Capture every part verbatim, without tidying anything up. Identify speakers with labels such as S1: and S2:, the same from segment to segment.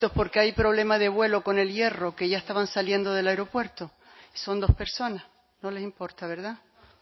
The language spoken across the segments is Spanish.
S1: porque hay problema de vuelo con el Hierro, que ya estaban saliendo del aeropuerto. Son dos personas, no les importa, ¿verdad?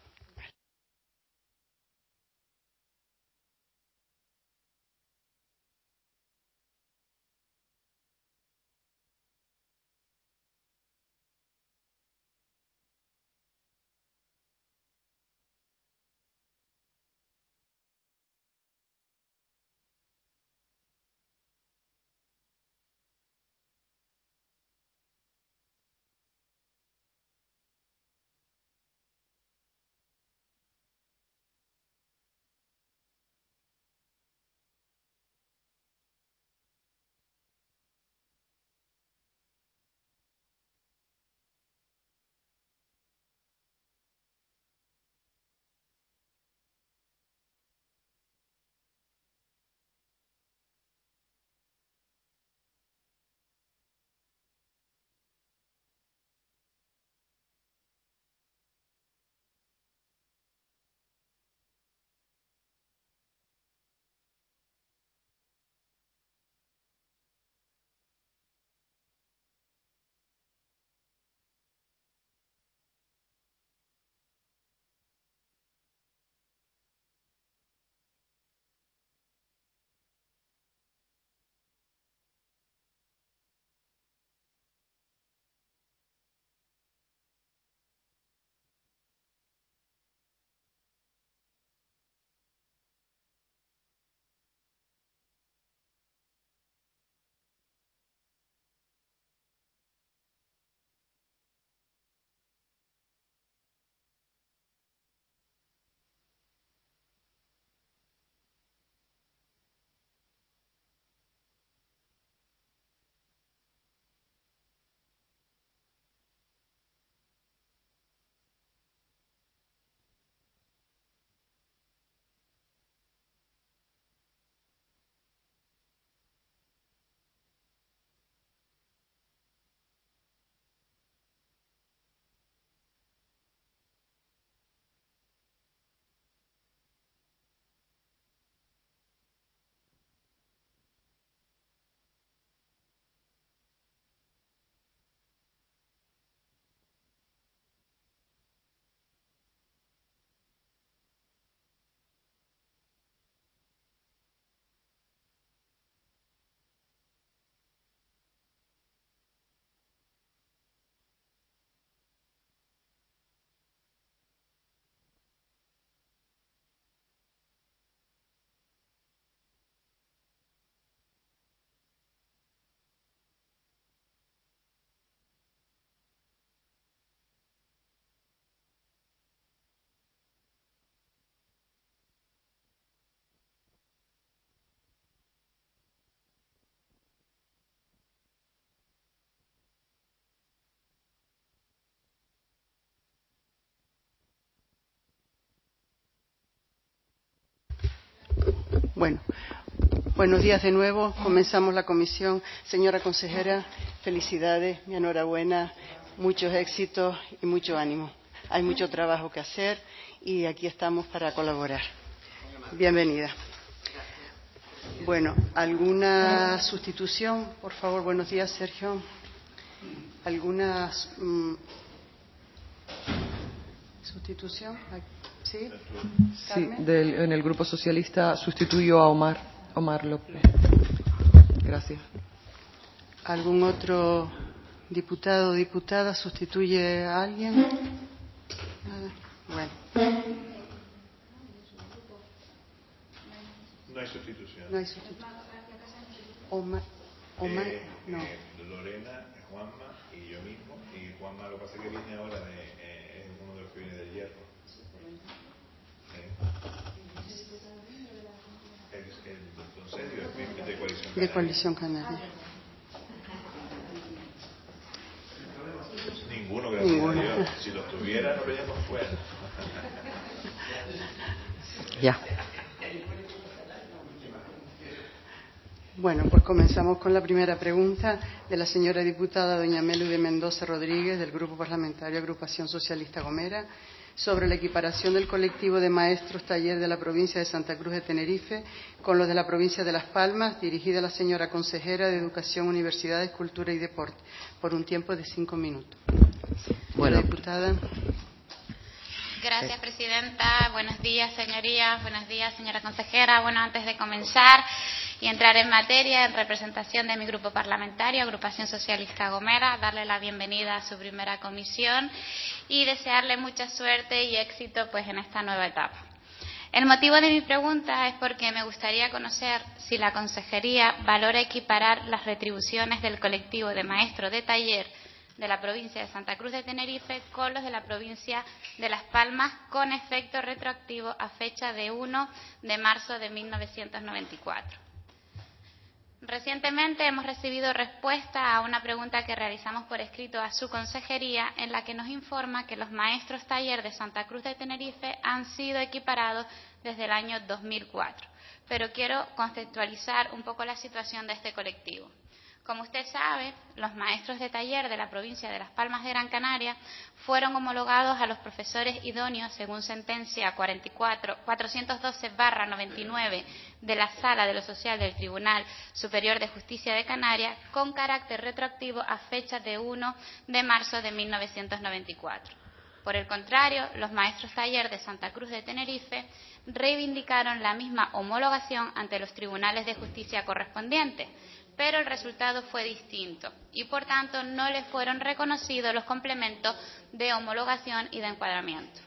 S1: Bueno, buenos días de nuevo. Comenzamos la comisión. Señora consejera, felicidades, mi enhorabuena, muchos éxitos y mucho ánimo. Hay mucho trabajo que hacer y aquí estamos para colaborar. Bienvenida. Bueno, ¿alguna sustitución? Por favor, buenos días, Sergio. ¿Alguna mmm, sustitución? ¿Sí?
S2: Sí, del, en el Grupo Socialista sustituyo a Omar, Omar López. Gracias.
S1: ¿Algún otro diputado o diputada sustituye a alguien? Nada. Bueno.
S3: No hay sustitución.
S1: No hay sustitución. Omar, Omar
S3: eh,
S1: no.
S3: Eh, Lorena, Juanma y yo mismo. Y Juanma lo que pasa es que viene ahora de, eh, es uno de los que viene del Hierro. Es el consejo de Coalición Canaria.
S1: De Coalición Canaria.
S3: Ninguno, gracias
S1: Ninguno.
S3: a Dios. Si los tuviera, no veíamos fuera.
S1: Ya. Bueno, pues comenzamos con la primera pregunta de la señora diputada doña Melu de Mendoza Rodríguez, del Grupo Parlamentario Agrupación Socialista Gomera. sobre la equiparación del colectivo de maestros taller de la provincia de Santa Cruz de Tenerife con los de la provincia de Las Palmas, dirigida a la señora consejera de Educación, Universidades, Cultura y Deporte, por un tiempo de cinco minutos.
S2: Bueno,
S1: diputada.
S4: Gracias, presidenta. Buenos días, señorías. Buenos días, señora consejera. Bueno, antes de comenzar y entrar en materia, en representación de mi grupo parlamentario, Agrupación Socialista Gomera, darle la bienvenida a su primera comisión y desearle mucha suerte y éxito pues en esta nueva etapa. El motivo de mi pregunta es porque me gustaría conocer si la consejería valora equiparar las retribuciones del colectivo de maestros de taller de la provincia de Santa Cruz de Tenerife con los de la provincia de Las Palmas con efecto retroactivo a fecha de uno de marzo de mil novecientos noventa y cuatro. Recientemente hemos recibido respuesta a una pregunta que realizamos por escrito a su consejería, en la que nos informa que los maestros taller de Santa Cruz de Tenerife han sido equiparados desde el año dos mil cuatro. Pero quiero contextualizar un poco la situación de este colectivo. Como usted sabe, los maestros de taller de la provincia de Las Palmas de Gran Canaria fueron homologados a los profesores idóneos según sentencia cuatrocientos doce barra noventa y nueve de la Sala de lo Social del Tribunal Superior de Justicia de Canarias con carácter retroactivo a fecha de uno de marzo de mil novecientos noventa y cuatro. Por el contrario, los maestros taller de Santa Cruz de Tenerife reivindicaron la misma homologación ante los tribunales de justicia correspondientes, pero el resultado fue distinto y, por tanto, no les fueron reconocidos los complementos de homologación y de encuadramiento.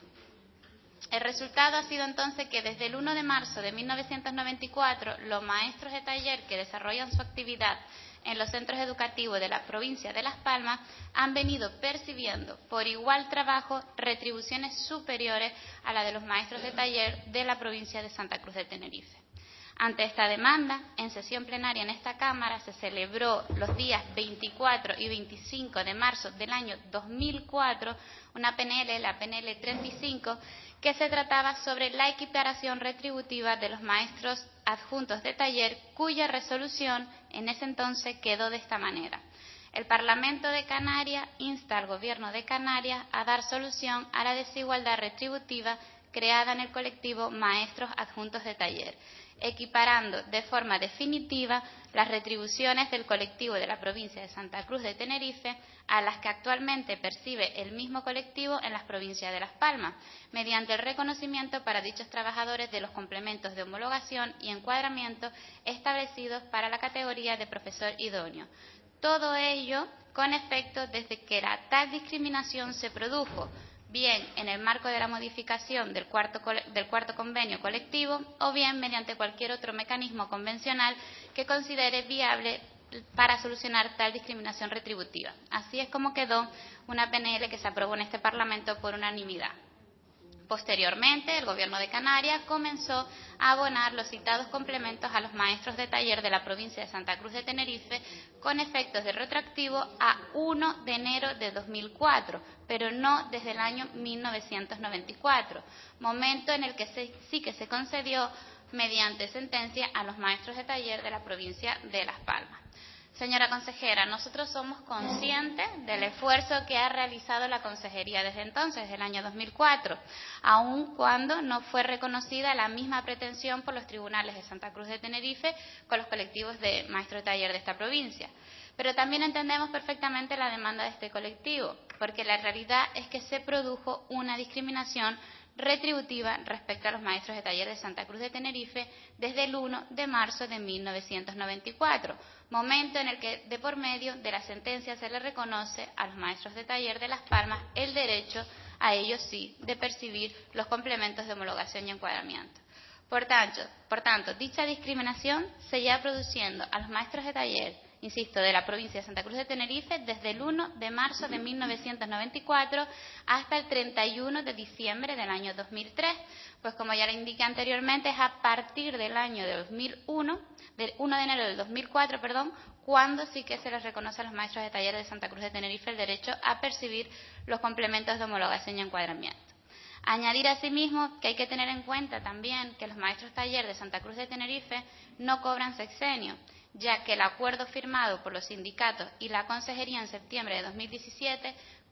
S4: El resultado ha sido entonces que desde el uno de marzo de mil novecientos noventa y cuatro los maestros de taller que desarrollan su actividad en los centros educativos de la provincia de Las Palmas han venido percibiendo por igual trabajo retribuciones superiores a la de los maestros de taller de la provincia de Santa Cruz de Tenerife. Ante esta demanda, en sesión plenaria en esta Cámara se celebró los días veinticuatro y veinticinco de marzo del año dos mil cuatro una P N L, la P N L treinta y cinco, que se trataba sobre la equiparación retributiva de los maestros adjuntos de taller, cuya resolución en ese entonces quedó de esta manera. El Parlamento de Canarias insta al Gobierno de Canarias a dar solución a la desigualdad retributiva creada en el colectivo maestros adjuntos de taller, equiparando de forma definitiva las retribuciones del colectivo de la provincia de Santa Cruz de Tenerife a las que actualmente percibe el mismo colectivo en las provincias de Las Palmas, mediante el reconocimiento para dichos trabajadores de los complementos de homologación y encuadramiento establecidos para la categoría de profesor idóneo. Todo ello con efecto desde que la tal discriminación se produjo, bien en el marco de la modificación del cuarto, del cuarto convenio colectivo o bien mediante cualquier otro mecanismo convencional que considere viable para solucionar tal discriminación retributiva. Así es como quedó una P N L que se aprobó en este Parlamento por unanimidad. Posteriormente, el Gobierno de Canarias comenzó a abonar los citados complementos a los maestros de taller de la provincia de Santa Cruz de Tenerife con efectos de retroactivo a uno de enero de dos mil cuatro, pero no desde el año mil novecientos noventa y cuatro, momento en el que se, sí que se concedió mediante sentencia a los maestros de taller de la provincia de Las Palmas. Señora consejera, nosotros somos conscientes del esfuerzo que ha realizado la consejería desde entonces, desde el año dos mil cuatro, aun cuando no fue reconocida la misma pretensión por los tribunales de Santa Cruz de Tenerife con los colectivos de maestros de taller de esta provincia. Pero también entendemos perfectamente la demanda de este colectivo, porque la realidad es que se produjo una discriminación retributiva respecto a los maestros de taller de Santa Cruz de Tenerife desde el uno de marzo de mil novecientos noventa y cuatro, momento en el que de por medio de la sentencia se le reconoce a los maestros de taller de Las Palmas el derecho, a ellos sí, de percibir los complementos de homologación y encuadramiento. Por tanto, por tanto, dicha discriminación se lleva produciendo a los maestros de taller, insisto, de la provincia de Santa Cruz de Tenerife desde el uno de marzo de mil novecientos noventa y cuatro hasta el treinta y uno de diciembre del año dos mil tres, pues como ya le indiqué anteriormente, es a partir del año de dos mil uno, del uno de enero del dos mil cuatro, perdón, cuando sí que se les reconoce a los maestros de taller de Santa Cruz de Tenerife el derecho a percibir los complementos de homologación y encuadramiento. Añadir asimismo que hay que tener en cuenta también que los maestros taller de Santa Cruz de Tenerife no cobran sexenio, ya que el acuerdo firmado por los sindicatos y la consejería en septiembre de dos mil diecisiete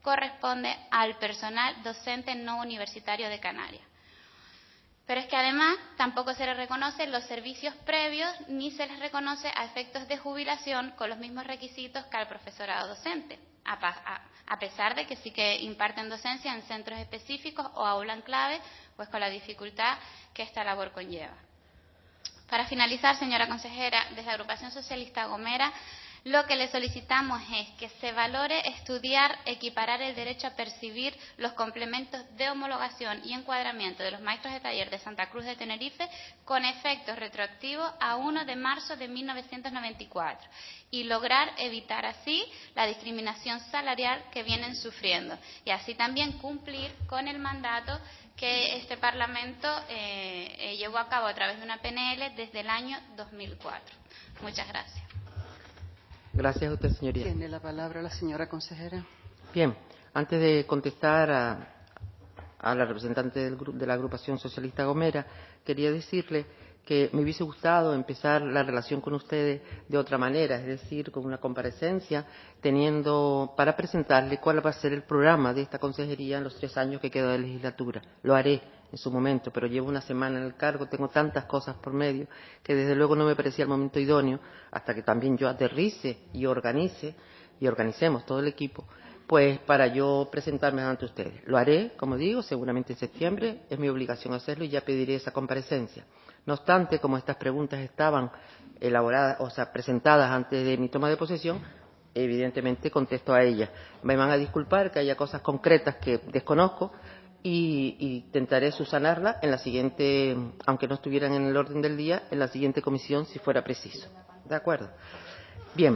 S4: corresponde al personal docente no universitario de Canarias. Pero es que además tampoco se les reconoce los servicios previos ni se les reconoce a efectos de jubilación con los mismos requisitos que al profesorado docente, a, a, a pesar de que sí que imparten docencia en centros específicos o aula en clave, pues con la dificultad que esta labor conlleva. Para finalizar, señora consejera, desde la Agrupación Socialista Gomera, lo que le solicitamos es que se valore estudiar, equiparar el derecho a percibir los complementos de homologación y encuadramiento de los maestros de taller de Santa Cruz de Tenerife con efectos retroactivos a primero de marzo de mil novecientos noventa y cuatro y lograr evitar así la discriminación salarial que vienen sufriendo y así también cumplir con el mandato que este Parlamento eh, eh, llevó a cabo a través de una P N L desde el año dos mil cuatro. Muchas gracias.
S5: Gracias a usted, señoría.
S1: Tiene la palabra la señora consejera.
S5: Bien, antes de contestar a, a la representante del, de la Agrupación Socialista Gomera, quería decirle que me hubiese gustado empezar la relación con ustedes de otra manera, es decir, con una comparecencia, teniendo para presentarle cuál va a ser el programa de esta consejería en los tres años que queda de legislatura. Lo haré en su momento, pero llevo una semana en el cargo, tengo tantas cosas por medio que desde luego no me parecía el momento idóneo, hasta que también yo aterrice y organice, y organicemos todo el equipo, pues para yo presentarme ante ustedes. Lo haré, como digo, seguramente en septiembre, es mi obligación hacerlo y ya pediré esa comparecencia. No obstante, como estas preguntas estaban elaboradas, o sea, presentadas antes de mi toma de posesión, evidentemente contesto a ellas. Me van a disculpar que haya cosas concretas que desconozco y, y intentaré subsanarlas en la siguiente, aunque no estuvieran en el orden del día, en la siguiente comisión si fuera preciso. ¿De acuerdo? Bien.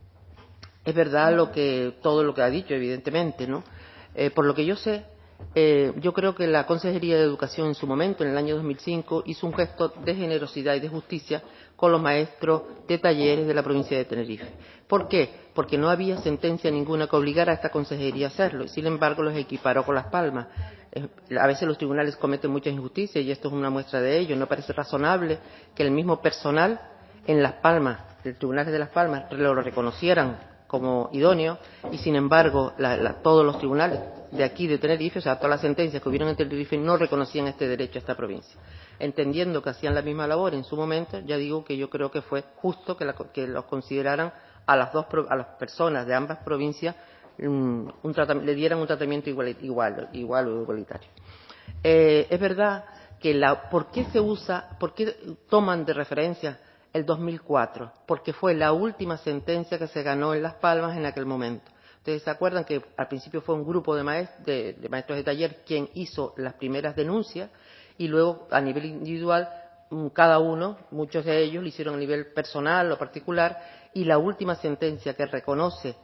S5: Es verdad lo que, todo lo que ha dicho, evidentemente, ¿no? Eh, por lo que yo sé, eh, yo creo que la Consejería de Educación en su momento, en el año dos mil cinco, hizo un gesto de generosidad y de justicia con los maestros de talleres de la provincia de Tenerife. ¿Por qué? Porque no había sentencia ninguna que obligara a esta consejería a hacerlo, y sin embargo los equiparó con Las Palmas. Eh, a veces los tribunales cometen muchas injusticias y esto es una muestra de ello. No parece razonable que el mismo personal en Las Palmas, del Tribunal de Las Palmas, lo reconocieran como idóneo y sin embargo la, la, todos los tribunales de aquí de Tenerife, o sea, todas las sentencias que hubieron en Tenerife no reconocían este derecho a esta provincia. Entendiendo que hacían la misma labor en su momento, ya digo que yo creo que fue justo que, la, que los consideraran a las dos a las personas de ambas provincias un, un le dieran un tratamiento igual igual, igual o igualitario. Eh, es verdad que la ¿por qué se usa, por qué toman de referencia el dos mil cuatro? Porque fue la última sentencia que se ganó en Las Palmas en aquel momento. Ustedes se acuerdan que al principio fue un grupo de, maest de, de maestros de taller quien hizo las primeras denuncias y luego a nivel individual cada uno, muchos de ellos lo hicieron a nivel personal o particular y la última sentencia que reconoce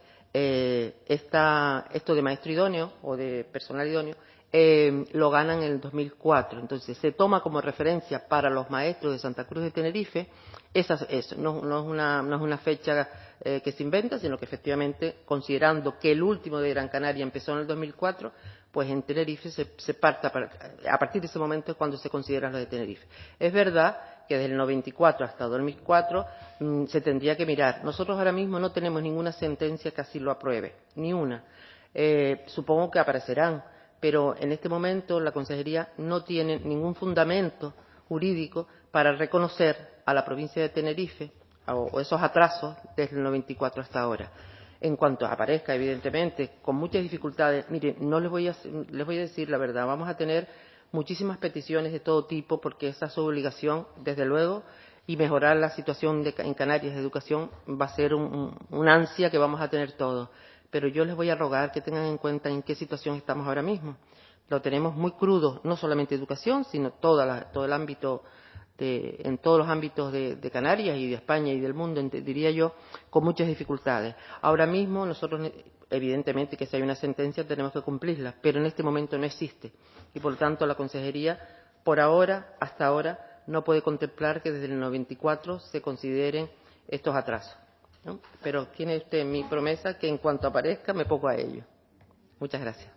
S5: eh, esta, esto de maestro idóneo o de personal idóneo Eh, lo ganan en el dos mil cuatro. Entonces se toma como referencia para los maestros de Santa Cruz de Tenerife esa, eso, no, no, es una, no es una fecha eh, que se inventa, sino que efectivamente, considerando que el último de Gran Canaria empezó en el dos mil cuatro, pues en Tenerife se, se parta, para, a partir de ese momento es cuando se considera lo de Tenerife. Es verdad que desde el noventa y cuatro hasta dos mil cuatro mmm, se tendría que mirar. Nosotros ahora mismo no tenemos ninguna sentencia que así lo apruebe, ni una. Eh, supongo que aparecerán, pero en este momento la Consejería no tiene ningún fundamento jurídico para reconocer a la provincia de Tenerife o esos atrasos desde el noventa y cuatro hasta ahora. En cuanto aparezca, evidentemente, con muchas dificultades, miren, no les voy a, les voy a decir la verdad, vamos a tener muchísimas peticiones de todo tipo porque esa es su obligación, desde luego, y mejorar la situación de, en Canarias de educación va a ser un, un, una ansia que vamos a tener todos. Pero yo les voy a rogar que tengan en cuenta en qué situación estamos ahora mismo. Lo tenemos muy crudo, no solamente educación, sino toda la, todo el ámbito, de, en todos los ámbitos de, de Canarias y de España y del mundo, diría yo, con muchas dificultades. Ahora mismo nosotros, evidentemente, que si hay una sentencia tenemos que cumplirla, pero en este momento no existe. Y por lo tanto la Consejería, por ahora, hasta ahora, no puede contemplar que desde el noventa y cuatro se consideren estos atrasos, ¿no? Pero tiene usted mi promesa que en cuanto aparezca me pongo a ello. Muchas gracias.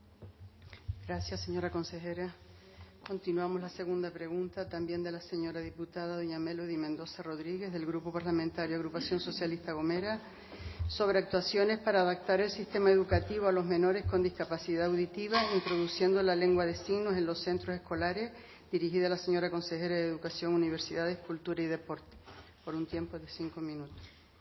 S1: Gracias, señora consejera. Continuamos la segunda pregunta, también de la señora diputada doña Melody Mendoza Rodríguez, del Grupo Parlamentario Agrupación Socialista Gomera. sobre actuaciones para adaptar el sistema educativo a los menores con discapacidad auditiva, introduciendo la lengua de signos en los centros escolares, dirigida a la señora consejera de Educación, Universidades, Cultura y Deporte, por un tiempo de cinco minutos.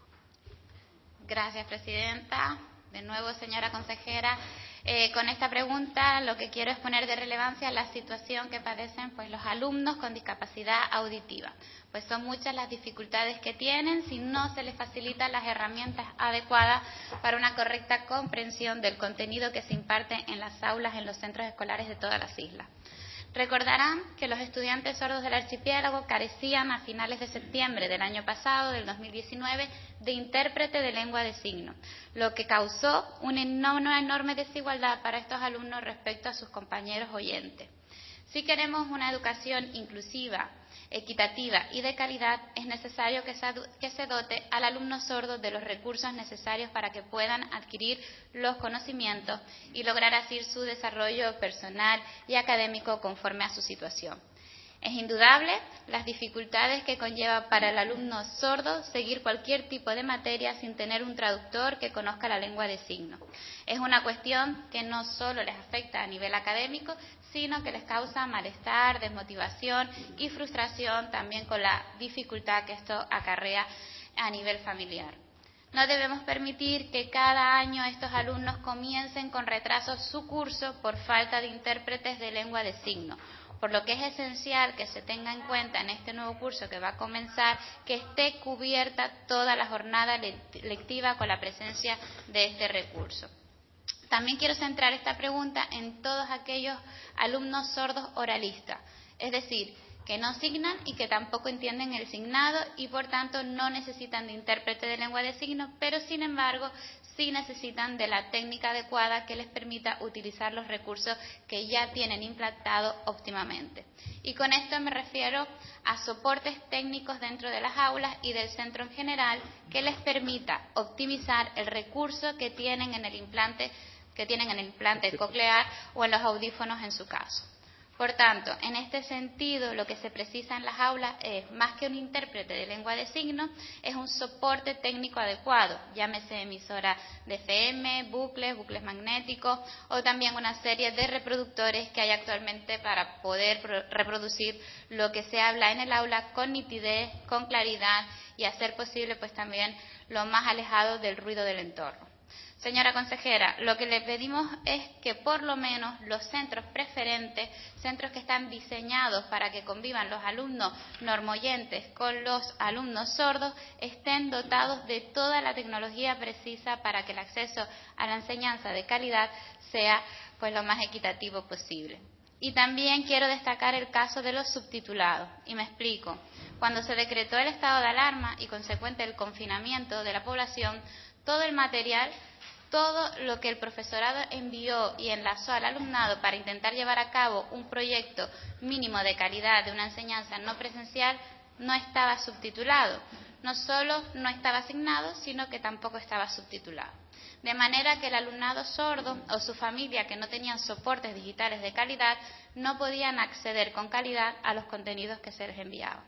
S4: Gracias, presidenta. De nuevo, señora consejera, eh, con esta pregunta lo que quiero es poner de relevancia la situación que padecen pues, los alumnos con discapacidad auditiva. Pues son muchas las dificultades que tienen si no se les facilitan las herramientas adecuadas para una correcta comprensión del contenido que se imparte en las aulas en los centros escolares de todas las islas. Recordarán que los estudiantes sordos del archipiélago carecían a finales de septiembre del año pasado, del dos mil diecinueve, de intérprete de lengua de signos, lo que causó una enorme desigualdad para estos alumnos respecto a sus compañeros oyentes. Si queremos una educación inclusiva, equitativa y de calidad, es necesario que se dote al alumno sordo de los recursos necesarios para que puedan adquirir los conocimientos y lograr así su desarrollo personal y académico conforme a su situación. Es indudable las dificultades que conlleva para el alumno sordo seguir cualquier tipo de materia sin tener un traductor que conozca la lengua de signos. Es una cuestión que no solo les afecta a nivel académico, sino que les causa malestar, desmotivación y frustración también con la dificultad que esto acarrea a nivel familiar. No debemos permitir que cada año estos alumnos comiencen con retraso su curso por falta de intérpretes de lengua de signos, por lo que es esencial que se tenga en cuenta en este nuevo curso que va a comenzar que esté cubierta toda la jornada lectiva con la presencia de este recurso. También quiero centrar esta pregunta en todos aquellos alumnos sordos oralistas, es decir, que no signan y que tampoco entienden el signado y por tanto no necesitan de intérprete de lengua de signos, pero sin embargo sí necesitan de la técnica adecuada que les permita utilizar los recursos que ya tienen implantados óptimamente. Y con esto me refiero a soportes técnicos dentro de las aulas y del centro en general que les permita optimizar el recurso que tienen en el implante, que tienen en el implante coclear o en los audífonos en su caso. Por tanto, en este sentido, lo que se precisa en las aulas es, más que un intérprete de lengua de signos, es un soporte técnico adecuado, llámese emisora de F M, bucles, bucles magnéticos o también una serie de reproductores que hay actualmente para poder reproducir lo que se habla en el aula con nitidez, con claridad y hacer posible pues también lo más alejado del ruido del entorno. Señora consejera, lo que le pedimos es que por lo menos los centros preferentes, centros que están diseñados para que convivan los alumnos normoyentes con los alumnos sordos, estén dotados de toda la tecnología precisa para que el acceso a la enseñanza de calidad sea pues lo más equitativo posible. Y también quiero destacar el caso de los subtitulados, y me explico. Cuando se decretó el estado de alarma y consecuente el confinamiento de la población, todo el material, todo lo que el profesorado envió y enlazó al alumnado para intentar llevar a cabo un proyecto mínimo de calidad de una enseñanza no presencial no estaba subtitulado. No solo no estaba asignado, sino que tampoco estaba subtitulado. De manera que el alumnado sordo o su familia que no tenían soportes digitales de calidad no podían acceder con calidad a los contenidos que se les enviaban.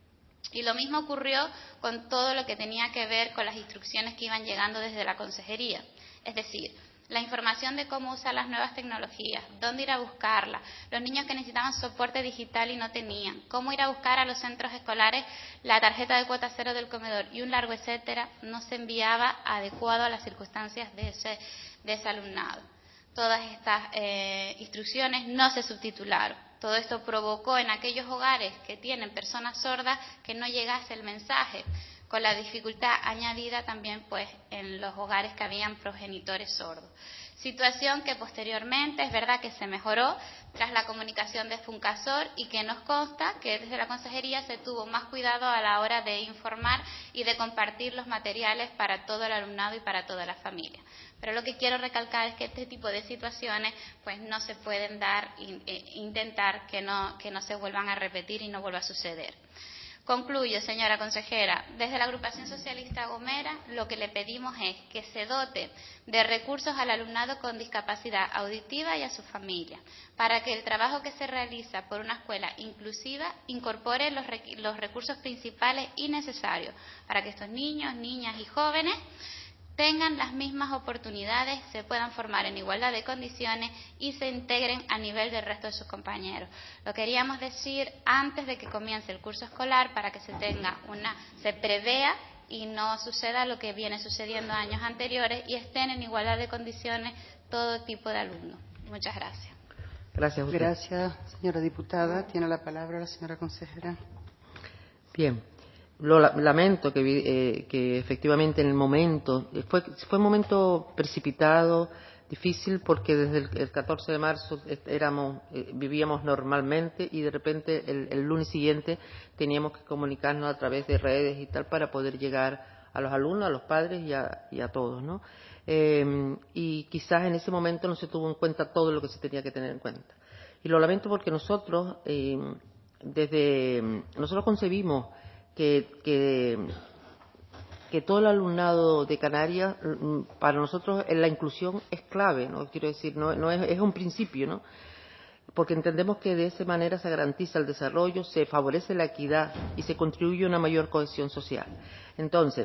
S4: Y lo mismo ocurrió con todo lo que tenía que ver con las instrucciones que iban llegando desde la consejería. Es decir, la información de cómo usar las nuevas tecnologías, dónde ir a buscarlas, los niños que necesitaban soporte digital y no tenían, cómo ir a buscar a los centros escolares la tarjeta de cuota cero del comedor y un largo etcétera, no se enviaba adecuado a las circunstancias de ese, de ese alumnado. Todas estas eh, instrucciones no se subtitularon. Todo esto provocó en aquellos hogares que tienen personas sordas que no llegase el mensaje, con la dificultad añadida también pues en los hogares que habían progenitores sordos. Situación que posteriormente es verdad que se mejoró tras la comunicación de Funcasor y que nos consta que desde la consejería se tuvo más cuidado a la hora de informar y de compartir los materiales para todo el alumnado y para toda la familia. Pero lo que quiero recalcar es que este tipo de situaciones pues no se pueden dar e intentar que no, que no se vuelvan a repetir y no vuelva a suceder. Concluyo, señora consejera, desde la agrupación socialista Gomera lo que le pedimos es que se dote de recursos al alumnado con discapacidad auditiva y a su familia, para que el trabajo que se realiza por una escuela inclusiva incorpore los, los recursos principales y necesarios para que estos niños, niñas y jóvenes tengan las mismas oportunidades, se puedan formar en igualdad de condiciones y se integren a nivel del resto de sus compañeros. Lo queríamos decir antes de que comience el curso escolar para que se tenga una, se prevea y no suceda lo que viene sucediendo años anteriores y estén en igualdad de condiciones todo tipo de alumnos. Muchas gracias.
S5: Gracias a usted.
S1: Gracias, señora diputada. Tiene la palabra la señora consejera.
S5: Bien. Lo lamento que, eh, que efectivamente en el momento, fue, fue un momento precipitado, difícil, porque desde el, el catorce de marzo éramos, eh, vivíamos normalmente y de repente el, el lunes siguiente teníamos que comunicarnos a través de redes y tal para poder llegar a los alumnos, a los padres y a, y a todos, ¿no? Eh, y quizás en ese momento no se tuvo en cuenta todo lo que se tenía que tener en cuenta. Y lo lamento porque nosotros, eh, desde, nosotros concebimos Que, que, que todo el alumnado de Canarias, para nosotros la inclusión es clave, ¿no? Quiero decir, no, no es, es un principio, ¿no? Porque entendemos que de esa manera se garantiza el desarrollo, se favorece la equidad y se contribuye a una mayor cohesión social. Entonces,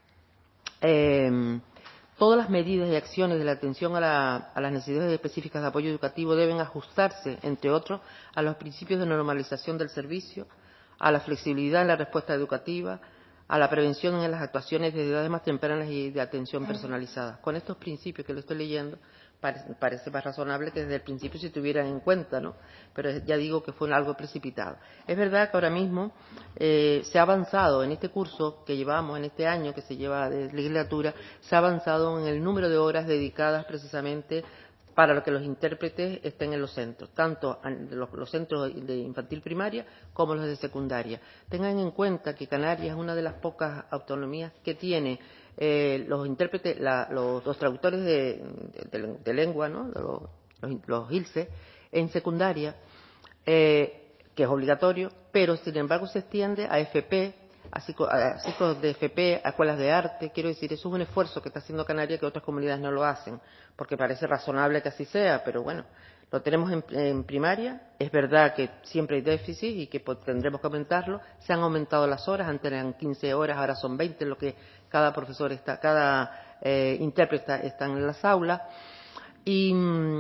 S5: eh, todas las medidas y acciones de la atención a, la, a las necesidades específicas de apoyo educativo deben ajustarse, entre otros, a los principios de normalización del servicio, a la flexibilidad en la respuesta educativa, a la prevención en las actuaciones de edades más tempranas y de atención personalizada. Con estos principios que le estoy leyendo, parece, parece más razonable que desde el principio se tuvieran en cuenta, ¿no? Pero ya digo que fue algo precipitado. Es verdad que ahora mismo eh, se ha avanzado en este curso que llevamos, en este año que se lleva de legislatura, se ha avanzado en el número de horas dedicadas precisamente para que los intérpretes estén en los centros, tanto en los, los centros de infantil primaria como los de secundaria. Tengan en cuenta que Canarias es una de las pocas autonomías que tiene eh, los intérpretes, la, los, los traductores de, de, de, de lengua, ¿no? los, los, los I L S E, en secundaria, eh, que es obligatorio, pero sin embargo se extiende a F P, a ciclos de F P, a escuelas de arte. Quiero decir, eso es un esfuerzo que está haciendo Canarias que otras comunidades no lo hacen, porque parece razonable que así sea, pero bueno, lo tenemos en, en primaria. Es verdad que siempre hay déficit y que pues, tendremos que aumentarlo. Se han aumentado las horas, antes eran quince horas, ahora son veinte, lo que cada profesor está, cada eh, intérprete está, está en las aulas. Y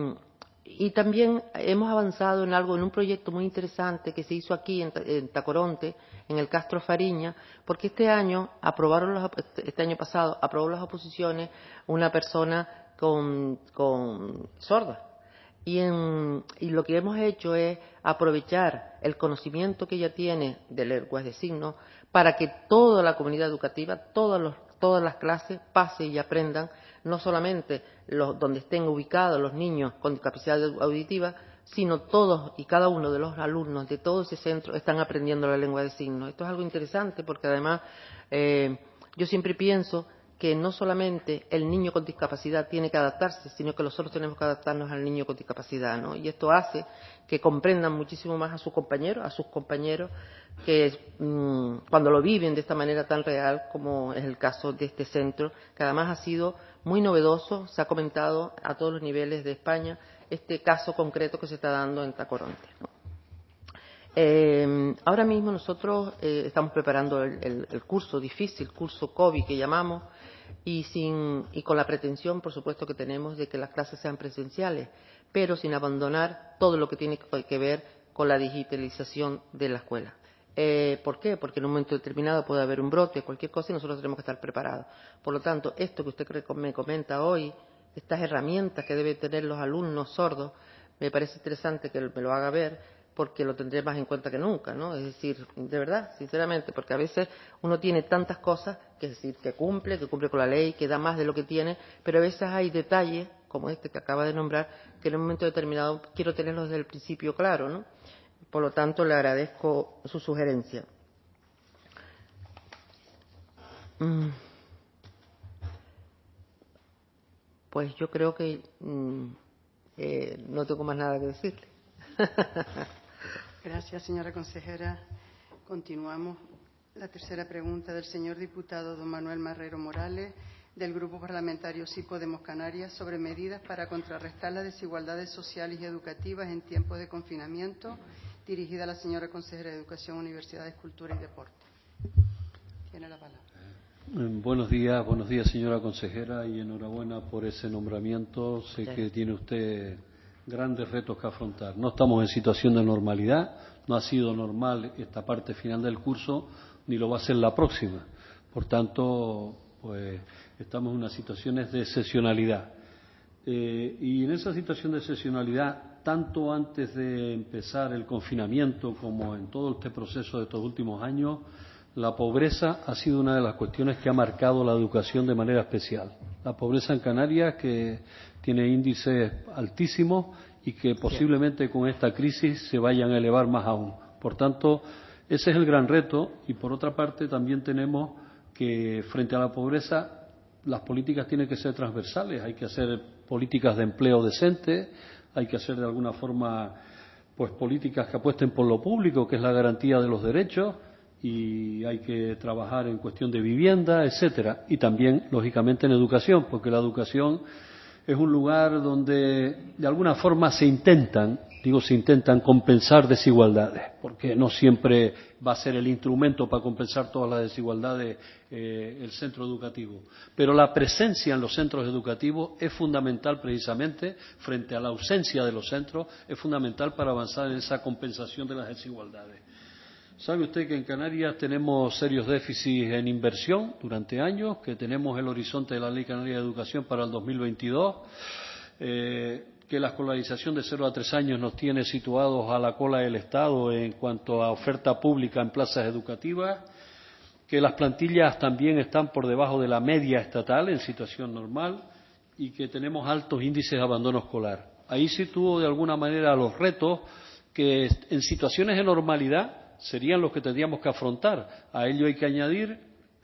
S5: Y también hemos avanzado en algo, en un proyecto muy interesante que se hizo aquí en, en Tacoronte, en el Castro Fariña, porque este año aprobaron los, este año pasado aprobó las oposiciones una persona con, con sorda. Y, en, y lo que hemos hecho es aprovechar el conocimiento que ella tiene de lenguas de signos para que toda la comunidad educativa, todos los, todas las clases pasen y aprendan, no solamente los, donde estén ubicados los niños con discapacidad auditiva, sino todos y cada uno de los alumnos de todo ese centro están aprendiendo la lengua de signos. Esto es algo interesante porque además eh, yo siempre pienso que no solamente el niño con discapacidad tiene que adaptarse, sino que nosotros tenemos que adaptarnos al niño con discapacidad, ¿no? Y esto hace que comprendan muchísimo más a sus compañeros, a sus compañeros, que mmm, cuando lo viven de esta manera tan real como es el caso de este centro, que además ha sido muy novedoso, se ha comentado a todos los niveles de España este caso concreto que se está dando en Tacoronte, ¿no? Eh, ahora mismo nosotros eh, estamos preparando el, el, el curso difícil, curso COVID que llamamos, y, sin, y con la pretensión, por supuesto, que tenemos de que las clases sean presenciales, pero sin abandonar todo lo que tiene que, que ver con la digitalización de la escuela. Eh, ¿Por qué? Porque en un momento determinado puede haber un brote, cualquier cosa, y nosotros tenemos que estar preparados. Por lo tanto, esto que usted me comenta hoy, estas herramientas que deben tener los alumnos sordos, me parece interesante que me lo haga ver, porque lo tendré más en cuenta que nunca, ¿no? Es decir, de verdad, sinceramente, porque a veces uno tiene tantas cosas, que es decir, que cumple, que cumple con la ley, que da más de lo que tiene, pero a veces hay detalles, como este que acaba de nombrar, que en un momento determinado quiero tenerlos desde el principio claro, ¿no? Por lo tanto, le agradezco su sugerencia. Mm. Pues yo creo que mm, eh, no tengo más nada que decirle.
S1: Gracias, señora consejera. Continuamos. La tercera pregunta del señor diputado don Manuel Marrero Morales, del Grupo Parlamentario Sí Podemos Canarias, sobre medidas para contrarrestar las desigualdades sociales y educativas en tiempos de confinamiento, dirigida a la señora consejera de Educación, Universidades, Cultura y Deporte. Tiene la palabra.
S6: Buenos días, buenos días señora consejera y enhorabuena por ese nombramiento. Sé sí. que tiene usted grandes retos que afrontar. No estamos en situación de normalidad, no ha sido normal esta parte final del curso, ni lo va a ser la próxima. Por tanto, pues estamos en unas situaciones de excepcionalidad. Eh, y en esa situación de excepcionalidad, tanto antes de empezar el confinamiento como en todo este proceso de estos últimos años, la pobreza ha sido una de las cuestiones que ha marcado la educación de manera especial. La pobreza en Canarias, que tiene índices altísimos y que posiblemente con esta crisis se vayan a elevar más aún. Por tanto, ese es el gran reto y, por otra parte, también tenemos que, frente a la pobreza, las políticas tienen que ser transversales. Hay que hacer políticas de empleo decente, hay que hacer de alguna forma pues políticas que apuesten por lo público, que es la garantía de los derechos, y hay que trabajar en cuestión de vivienda, etcétera, y también lógicamente en educación, porque la educación es un lugar donde de alguna forma se intentan, digo se intentan compensar desigualdades, porque no siempre va a ser el instrumento para compensar todas las desigualdades eh, el centro educativo, pero la presencia en los centros educativos es fundamental precisamente frente a la ausencia de los centros, es fundamental para avanzar en esa compensación de las desigualdades. Sabe usted que en Canarias tenemos serios déficits en inversión durante años, que tenemos el horizonte de la Ley Canaria de Educación para el dos mil veintidós, eh, que la escolarización de cero a tres años nos tiene situados a la cola del Estado en cuanto a oferta pública en plazas educativas, que las plantillas también están por debajo de la media estatal en situación normal y que tenemos altos índices de abandono escolar. Ahí sitúo de alguna manera los retos que en situaciones de normalidad serían los que tendríamos que afrontar. A ello hay que añadir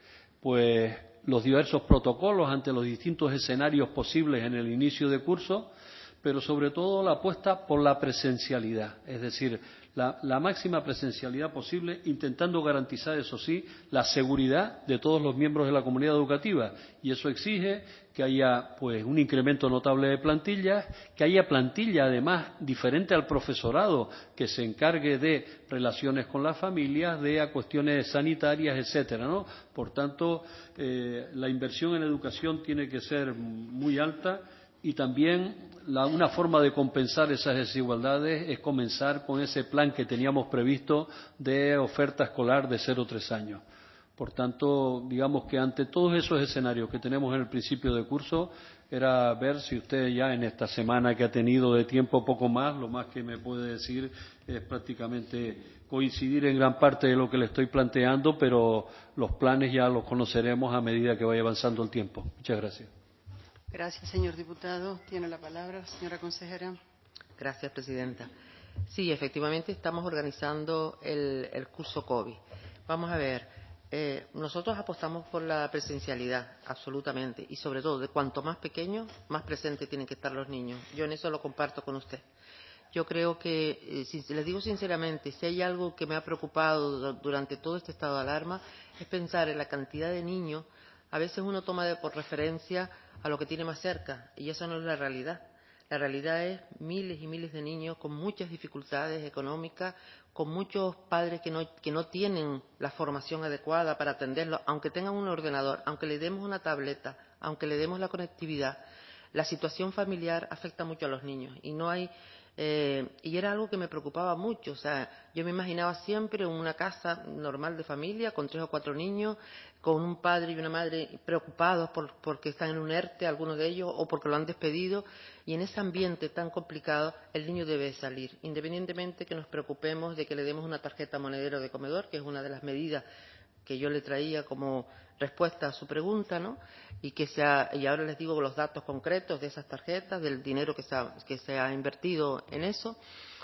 S6: pues los diversos protocolos ante los distintos escenarios posibles en el inicio de curso, pero sobre todo la apuesta por la presencialidad, es decir, la, la máxima presencialidad posible, intentando garantizar, eso sí, la seguridad de todos los miembros de la comunidad educativa, y eso exige que haya pues un incremento notable de plantillas, que haya plantilla además diferente al profesorado que se encargue de relaciones con las familias, de cuestiones sanitarias, etcétera, ¿no? Por tanto, eh, la inversión en educación tiene que ser muy alta. Y también la, una forma de compensar esas desigualdades es comenzar con ese plan que teníamos previsto de oferta escolar de cero a tres años. Por tanto, digamos que ante todos esos escenarios que tenemos en el principio de curso, era ver si usted ya en esta semana que ha tenido de tiempo poco más, lo más que me puede decir es prácticamente coincidir en gran parte de lo que le estoy planteando, pero los planes ya los conoceremos a medida que vaya avanzando el tiempo. Muchas gracias.
S1: Gracias, señor diputado. Tiene la palabra, señora consejera.
S5: Gracias, presidenta. Sí, efectivamente estamos organizando el, el curso COVID. Vamos a ver, eh, nosotros apostamos por la presencialidad, absolutamente, y sobre todo, de cuanto más pequeños, más presentes tienen que estar los niños. Yo en eso lo comparto con usted. Yo creo que, eh, si les digo sinceramente, si hay algo que me ha preocupado durante todo este estado de alarma, es pensar en la cantidad de niños. A veces uno toma de, por referencia a lo que tiene más cerca, y eso no es la realidad. La realidad es miles y miles de niños con muchas dificultades económicas, con muchos padres que no, que no tienen la formación adecuada para atenderlos, aunque tengan un ordenador, aunque le demos una tableta, aunque le demos la conectividad. La situación familiar afecta mucho a los niños y no hay... Eh, y era algo que me preocupaba mucho, o sea, yo me imaginaba siempre una casa normal de familia con tres o cuatro niños, con un padre y una madre preocupados por, porque están en un ERTE, algunos de ellos, o porque lo han despedido, y en ese ambiente tan complicado el niño debe salir, independientemente que nos preocupemos de que le demos una tarjeta monedero de comedor, que es una de las medidas que yo le traía como respuesta a su pregunta, ¿no? Y que se ha, y ahora les digo los datos concretos de esas tarjetas, del dinero que se ha, que se ha invertido en eso,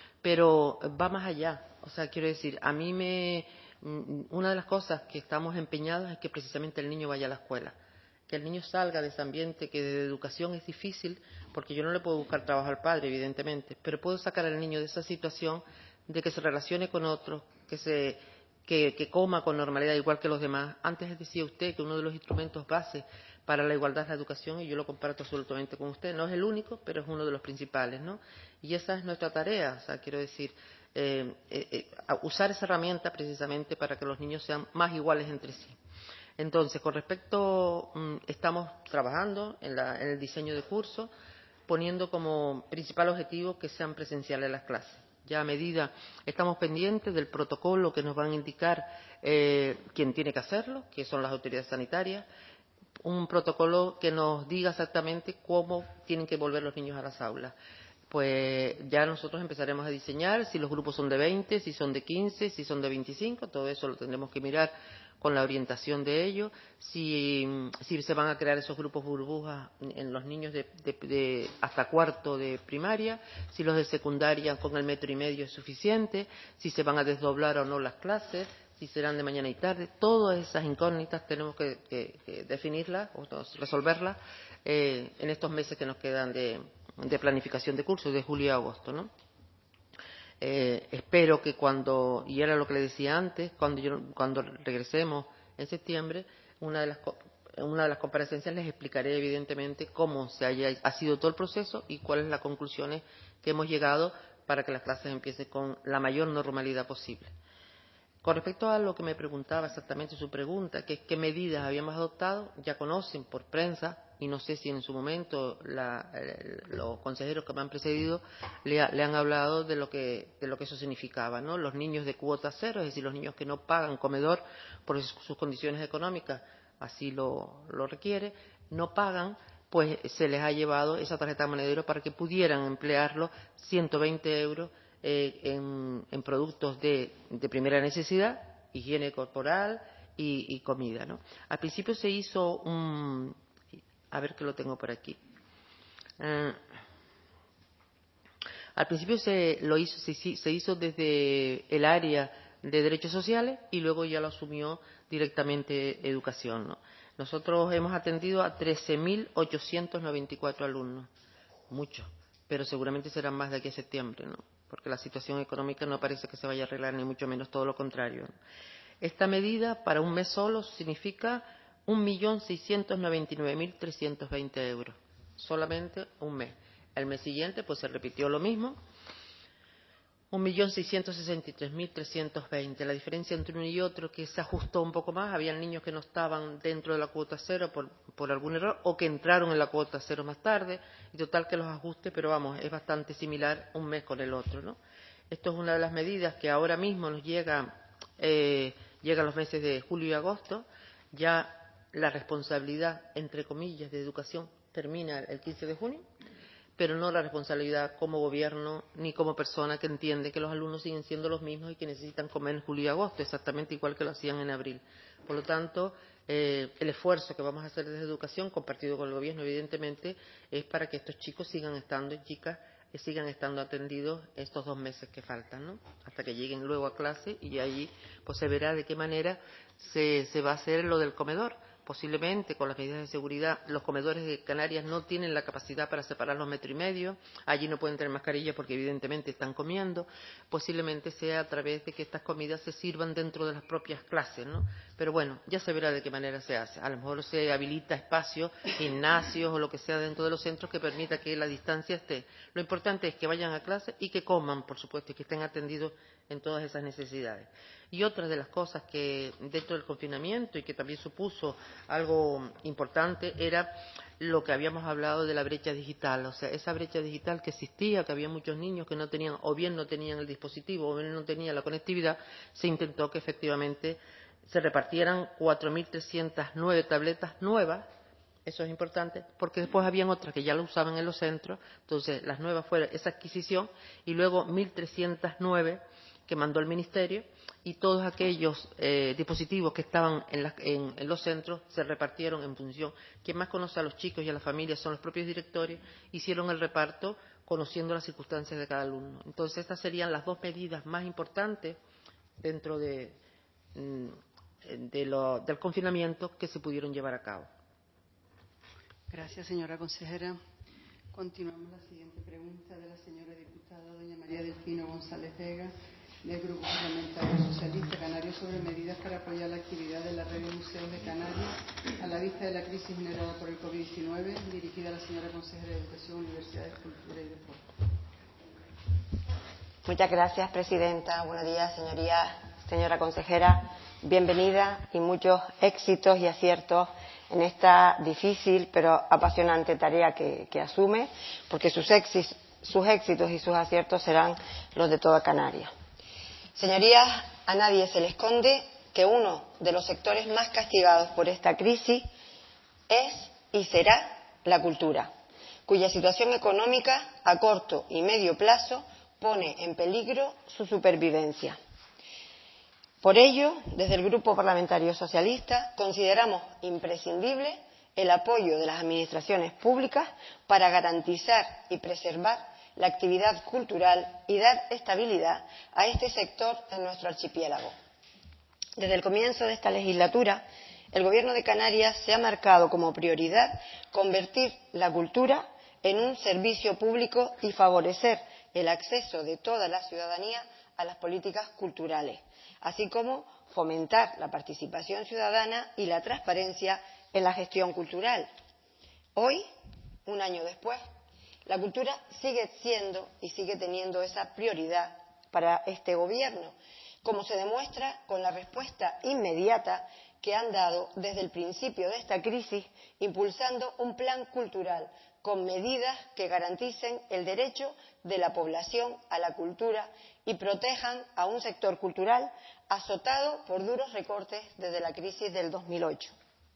S5: pero va más allá. O sea, quiero decir, a mí me una de las cosas que estamos empeñados es que precisamente el niño vaya a la escuela, que el niño salga de ese ambiente que de educación es difícil, porque yo no le puedo buscar trabajo al padre, evidentemente, pero puedo sacar al niño de esa situación de que se relacione con otros, que se Que, que coma con normalidad igual que los demás. Antes decía usted que uno de los instrumentos base para la igualdad es la educación, y yo lo comparto absolutamente con usted. No es el único, pero es uno de los principales, ¿no? Y esa es nuestra tarea, o sea, quiero decir, eh, eh, eh, usar esa herramienta precisamente para que los niños sean más iguales entre sí. Entonces, con respecto, estamos trabajando en, la, en el diseño de curso, poniendo como principal objetivo que sean presenciales las clases. Ya a medida, estamos pendientes del protocolo que nos van a indicar eh, quién tiene que hacerlo, que son las autoridades sanitarias, un protocolo que nos diga exactamente cómo tienen que volver los niños a las aulas. Pues ya nosotros empezaremos a diseñar si los grupos son de veinte, si son de quince, si son de veinticinco, todo eso lo tendremos que mirar con la orientación de ellos, si, si se van a crear esos grupos burbujas en los niños de, de, de hasta cuarto de primaria, si los de secundaria con el metro y medio es suficiente, si se van a desdoblar o no las clases, si serán de mañana y tarde. Todas esas incógnitas tenemos que, que, que definirlas o resolverlas eh, en estos meses que nos quedan de, de planificación de cursos, de julio a agosto, ¿no? Eh, espero que cuando, y era lo que le decía antes, cuando, yo, cuando regresemos en septiembre, una de las, en una de las comparecencias les explicaré evidentemente cómo se haya, ha sido todo el proceso y cuáles son las conclusiones que hemos llegado para que las clases empiecen con la mayor normalidad posible. Con respecto a lo que me preguntaba exactamente su pregunta, que es qué medidas habíamos adoptado, ya conocen por prensa, y no sé si en su momento la, eh, los consejeros que me han precedido le, ha, le han hablado de lo, que, de lo que eso significaba, ¿no? Los niños de cuota cero, es decir, los niños que no pagan comedor por sus condiciones económicas, así lo, lo requiere, no pagan, pues se les ha llevado esa tarjeta de monedero para que pudieran emplearlo ciento veinte euros Eh, en, en productos de, de primera necesidad, higiene corporal y, y comida, ¿no? Al principio se hizo un, a ver que lo tengo por aquí. Uh, al principio se lo hizo, se, se hizo desde el área de derechos sociales y luego ya lo asumió directamente educación, ¿no? Nosotros hemos atendido a trece mil ochocientos noventa y cuatro alumnos, mucho, pero seguramente serán más de aquí a septiembre, ¿no? Porque la situación económica no parece que se vaya a arreglar, ni mucho menos, todo lo contrario. Esta medida para un mes solo significa un millón seiscientos noventa y nueve mil trescientos veinte euros, solamente un mes. El mes siguiente pues se repitió lo mismo, un millón seiscientos sesenta y tres mil trescientos veinte. La diferencia entre uno y otro que se ajustó un poco más, había niños que no estaban dentro de la cuota cero por, por algún error o que entraron en la cuota cero más tarde, y total que los ajustes, pero vamos, es bastante similar un mes con el otro, ¿no? Esto es una de las medidas que ahora mismo nos llega, eh, llegan los meses de julio y agosto, ya la responsabilidad, entre comillas, de educación termina el quince de junio, pero no la responsabilidad como gobierno ni como persona que entiende que los alumnos siguen siendo los mismos y que necesitan comer en julio y agosto, exactamente igual que lo hacían en abril. Por lo tanto, eh, el esfuerzo que vamos a hacer desde educación, compartido con el gobierno, evidentemente, es para que estos chicos sigan estando, y chicas, que sigan estando atendidos estos dos meses que faltan, ¿no? Hasta que lleguen luego a clase, y allí pues se verá de qué manera se, se va a hacer lo del comedor. Posiblemente con las medidas de seguridad, los comedores de Canarias no tienen la capacidad para separar los metros y medio, allí no pueden tener mascarilla porque evidentemente están comiendo, posiblemente sea a través de que estas comidas se sirvan dentro de las propias clases, ¿no? Pero bueno, ya se verá de qué manera se hace. A lo mejor se habilita espacios, gimnasios o lo que sea dentro de los centros que permita que la distancia esté. Lo importante es que vayan a clase y que coman, por supuesto, y que estén atendidos en todas esas necesidades. Y otra de las cosas que dentro del confinamiento y que también supuso algo importante era lo que habíamos hablado de la brecha digital, o sea, esa brecha digital que existía, que había muchos niños que no tenían, o bien no tenían el dispositivo, o bien no tenían la conectividad, se intentó que efectivamente se repartieran cuatro mil trescientas nueve tabletas nuevas. Eso es importante, porque después habían otras que ya lo usaban en los centros, entonces las nuevas fue esa adquisición, y luego mil trescientas nueve que mandó el Ministerio, y todos aquellos eh, dispositivos que estaban en, la, en, en los centros se repartieron en función. Quien más conoce a los chicos y a las familias son los propios directores, hicieron el reparto conociendo las circunstancias de cada alumno. Entonces estas serían las dos medidas más importantes dentro de, de lo, del confinamiento que se pudieron llevar a cabo.
S1: Gracias, señora consejera. Continuamos la siguiente pregunta de la señora diputada doña María Delfino González Vega, del Grupo Parlamentario Socialista Canario, sobre medidas para apoyar la actividad de la red de museos de Canarias a la vista de la crisis generada por el COVID diecinueve, dirigida a la señora consejera de Educación, Universidades, Cultura y Deporte.
S7: Muchas gracias, presidenta. Buenos días, señorías, señora consejera. bienvenida y muchos éxitos y aciertos en esta difícil pero apasionante tarea que, que asume, porque sus éxitos, sus éxitos y sus aciertos serán los de toda Canarias. Señorías, a nadie se le esconde que uno de los sectores más castigados por esta crisis es y será la cultura, cuya situación económica a corto y medio plazo pone en peligro su supervivencia. Por ello, desde el Grupo Parlamentario Socialista consideramos imprescindible el apoyo de las administraciones públicas para garantizar y preservar la actividad cultural y dar estabilidad a este sector en nuestro archipiélago. Desde el comienzo de esta legislatura, el Gobierno de Canarias se ha marcado como prioridad convertir la cultura en un servicio público y favorecer el acceso de toda la ciudadanía a las políticas culturales, así como fomentar la participación ciudadana y la transparencia en la gestión cultural. Hoy, un año después, la cultura sigue siendo y sigue teniendo esa prioridad para este Gobierno, como se demuestra con la respuesta inmediata que han dado desde el principio de esta crisis, impulsando un plan cultural con medidas que garanticen el derecho de la población a la cultura y protejan a un sector cultural azotado por duros recortes desde la crisis del dos mil ocho.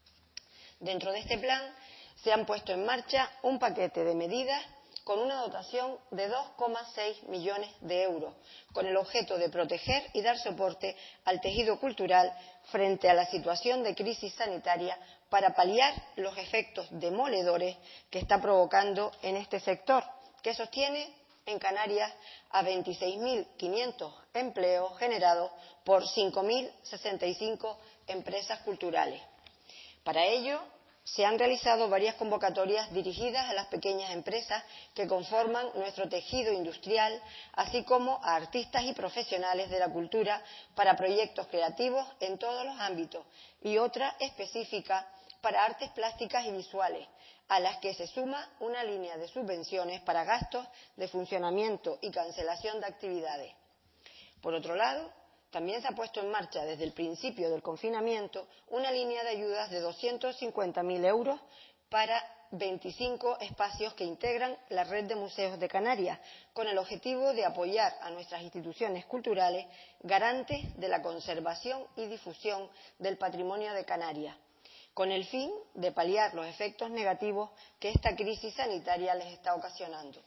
S7: Dentro de este plan se han puesto en marcha un paquete de medidas con una dotación de dos coma seis millones de euros, con el objeto de proteger y dar soporte al tejido cultural frente a la situación de crisis sanitaria para paliar los efectos demoledores que está provocando en este sector, que sostiene en Canarias a veintiséis mil quinientos empleos generados por cinco mil sesenta y cinco empresas culturales. Para ello, se han realizado varias convocatorias dirigidas a las pequeñas empresas que conforman nuestro tejido industrial, así como a artistas y profesionales de la cultura para proyectos creativos en todos los ámbitos, y otra específica para artes plásticas y visuales, a las que se suma una línea de subvenciones para gastos de funcionamiento y cancelación de actividades. Por otro lado, también se ha puesto en marcha desde el principio del confinamiento una línea de ayudas de doscientos cincuenta mil euros para veinticinco espacios que integran la red de museos de Canarias, con el objetivo de apoyar a nuestras instituciones culturales garantes de la conservación y difusión del patrimonio de Canarias, con el fin de paliar los efectos negativos que esta crisis sanitaria les está ocasionando.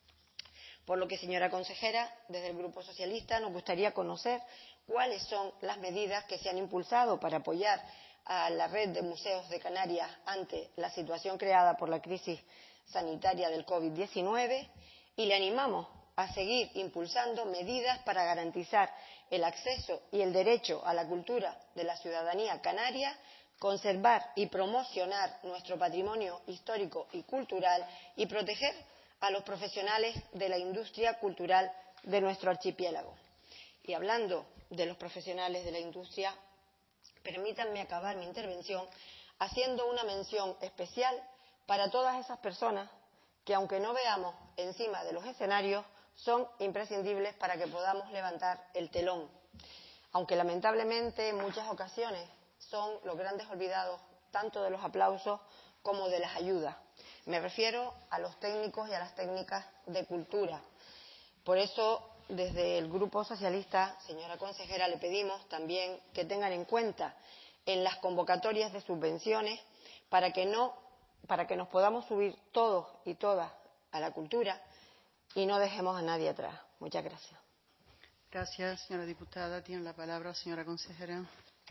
S7: Por lo que, señora consejera, desde el Grupo Socialista nos gustaría conocer cuáles son las medidas que se han impulsado para apoyar a la red de museos de Canarias ante la situación creada por la crisis sanitaria del COVID diecinueve, y le animamos a seguir impulsando medidas para garantizar el acceso y el derecho a la cultura de la ciudadanía canaria, conservar y promocionar nuestro patrimonio histórico y cultural y proteger a los profesionales de la industria cultural de nuestro archipiélago. Y hablando de los profesionales de la industria, permítanme acabar mi intervención haciendo una mención especial para todas esas personas que, aunque no veamos encima de los escenarios, son imprescindibles para que podamos levantar el telón, aunque lamentablemente en muchas ocasiones son los grandes olvidados tanto de los aplausos como de las ayudas. Me refiero a los técnicos y a las técnicas de cultura. Por eso, desde el Grupo Socialista, señora consejera, le pedimos también que tengan en cuenta en las convocatorias de subvenciones para que, no, para que nos podamos subir todos y todas a la cultura y no dejemos a nadie atrás. Muchas gracias.
S1: Gracias, señora diputada. Tiene la palabra, señora consejera.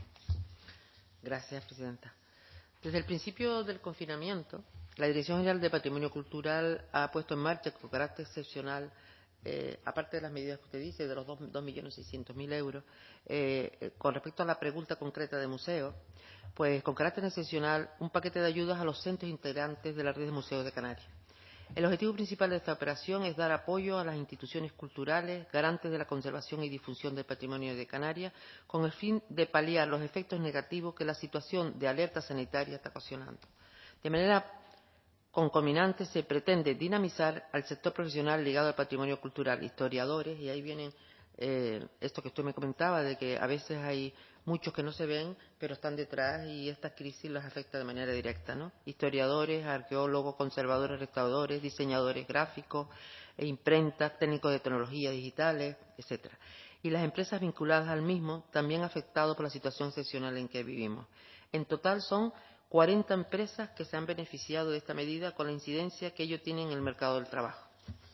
S5: Gracias, presidenta. Desde el principio del confinamiento, la Dirección General de Patrimonio Cultural ha puesto en marcha con carácter excepcional, eh, aparte de las medidas que usted dice, de los dos millones seiscientos mil euros, eh, con respecto a la pregunta concreta de museos, pues con carácter excepcional un paquete de ayudas a los centros integrantes de la red de museos de Canarias. El objetivo principal de esta operación es dar apoyo a las instituciones culturales garantes de la conservación y difusión del patrimonio de Canarias, con el fin de paliar los efectos negativos que la situación de alerta sanitaria está ocasionando. De manera concomitante se pretende dinamizar al sector profesional ligado al patrimonio cultural, historiadores, y ahí vienen eh, esto que usted me comentaba, de que a veces hay muchos que no se ven, pero están detrás y esta crisis los afecta de manera directa, ¿no? Historiadores, arqueólogos, conservadores, restauradores, diseñadores gráficos, e imprentas, técnicos de tecnologías digitales, etcétera. Y las empresas vinculadas al mismo también afectados por la situación excepcional en que vivimos. En total son cuarenta empresas que se han beneficiado de esta medida con la incidencia que ello tiene en el mercado del trabajo.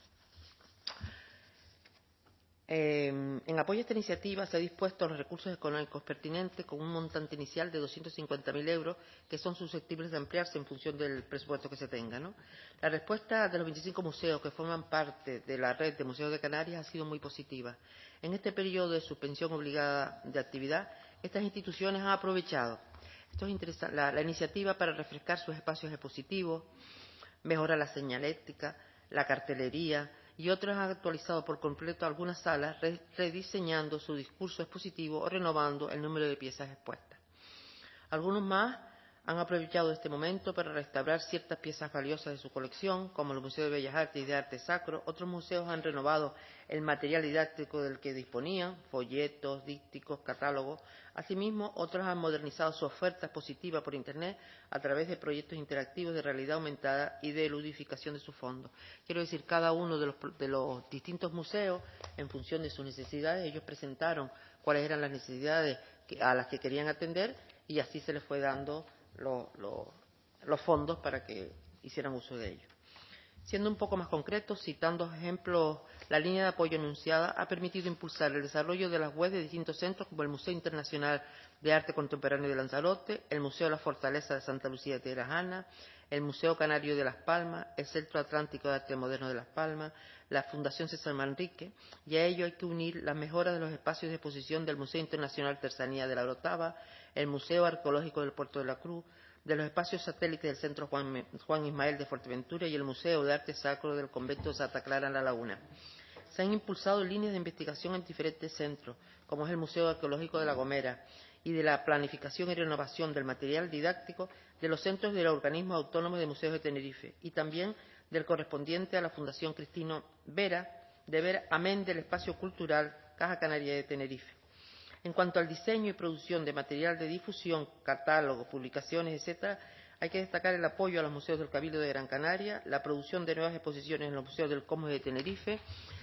S5: Eh, en apoyo a esta iniciativa se ha dispuesto los recursos económicos pertinentes con un montante inicial de doscientos cincuenta mil euros que son susceptibles de ampliarse en función del presupuesto que se tenga, ¿no? La respuesta de los veinticinco museos que forman parte de la red de museos de Canarias ha sido muy positiva. En este periodo de suspensión obligada de actividad, estas instituciones han aprovechado esto es interesa- la, la iniciativa para refrescar sus espacios expositivos, mejorar la señalética, la cartelería, y otros han actualizado por completo algunas salas, rediseñando su discurso expositivo o renovando el número de piezas expuestas. Algunos más han aprovechado este momento para restaurar ciertas piezas valiosas de su colección, como el Museo de Bellas Artes y de Arte Sacro. Otros museos han renovado el material didáctico del que disponían, folletos, dípticos, catálogos. Asimismo, otros han modernizado su oferta expositiva por Internet a través de proyectos interactivos de realidad aumentada y de ludificación de sus fondos. Quiero decir, cada uno de los, de los distintos museos, en función de sus necesidades, ellos presentaron cuáles eran las necesidades que, a las que querían atender, y así se les fue dando lo, lo, los fondos para que hicieran uso de ellos. Siendo un poco más concretos, citando ejemplos, la línea de apoyo anunciada ha permitido impulsar el desarrollo de las webs de distintos centros como el Museo Internacional de Arte Contemporáneo de Lanzarote, el Museo de la Fortaleza de Santa Lucía de Tirajana, el Museo Canario de Las Palmas, el Centro Atlántico de Arte Moderno de Las Palmas, la Fundación César Manrique, y a ello hay que unir las mejoras de los espacios de exposición del Museo Internacional de Artesanía de la Orotava, el Museo Arqueológico del Puerto de la Cruz, de los espacios satélites del Centro Juan, Juan Ismael de Fuerteventura y el Museo de Arte Sacro del Convento de Santa Clara en La Laguna. Se han impulsado líneas de investigación en diferentes centros, como es el Museo Arqueológico de La Gomera, y de la planificación y renovación del material didáctico de los centros del Organismo Autónomo de Museos de Tenerife, y también del correspondiente a la Fundación Cristino Vera, de Vera, amén del Espacio Cultural Caja Canaria de Tenerife. En cuanto al diseño y producción de material de difusión, catálogos, publicaciones, etcétera, hay que destacar el apoyo a los museos del Cabildo de Gran Canaria, la producción de nuevas exposiciones en los museos del Cosmos de Tenerife,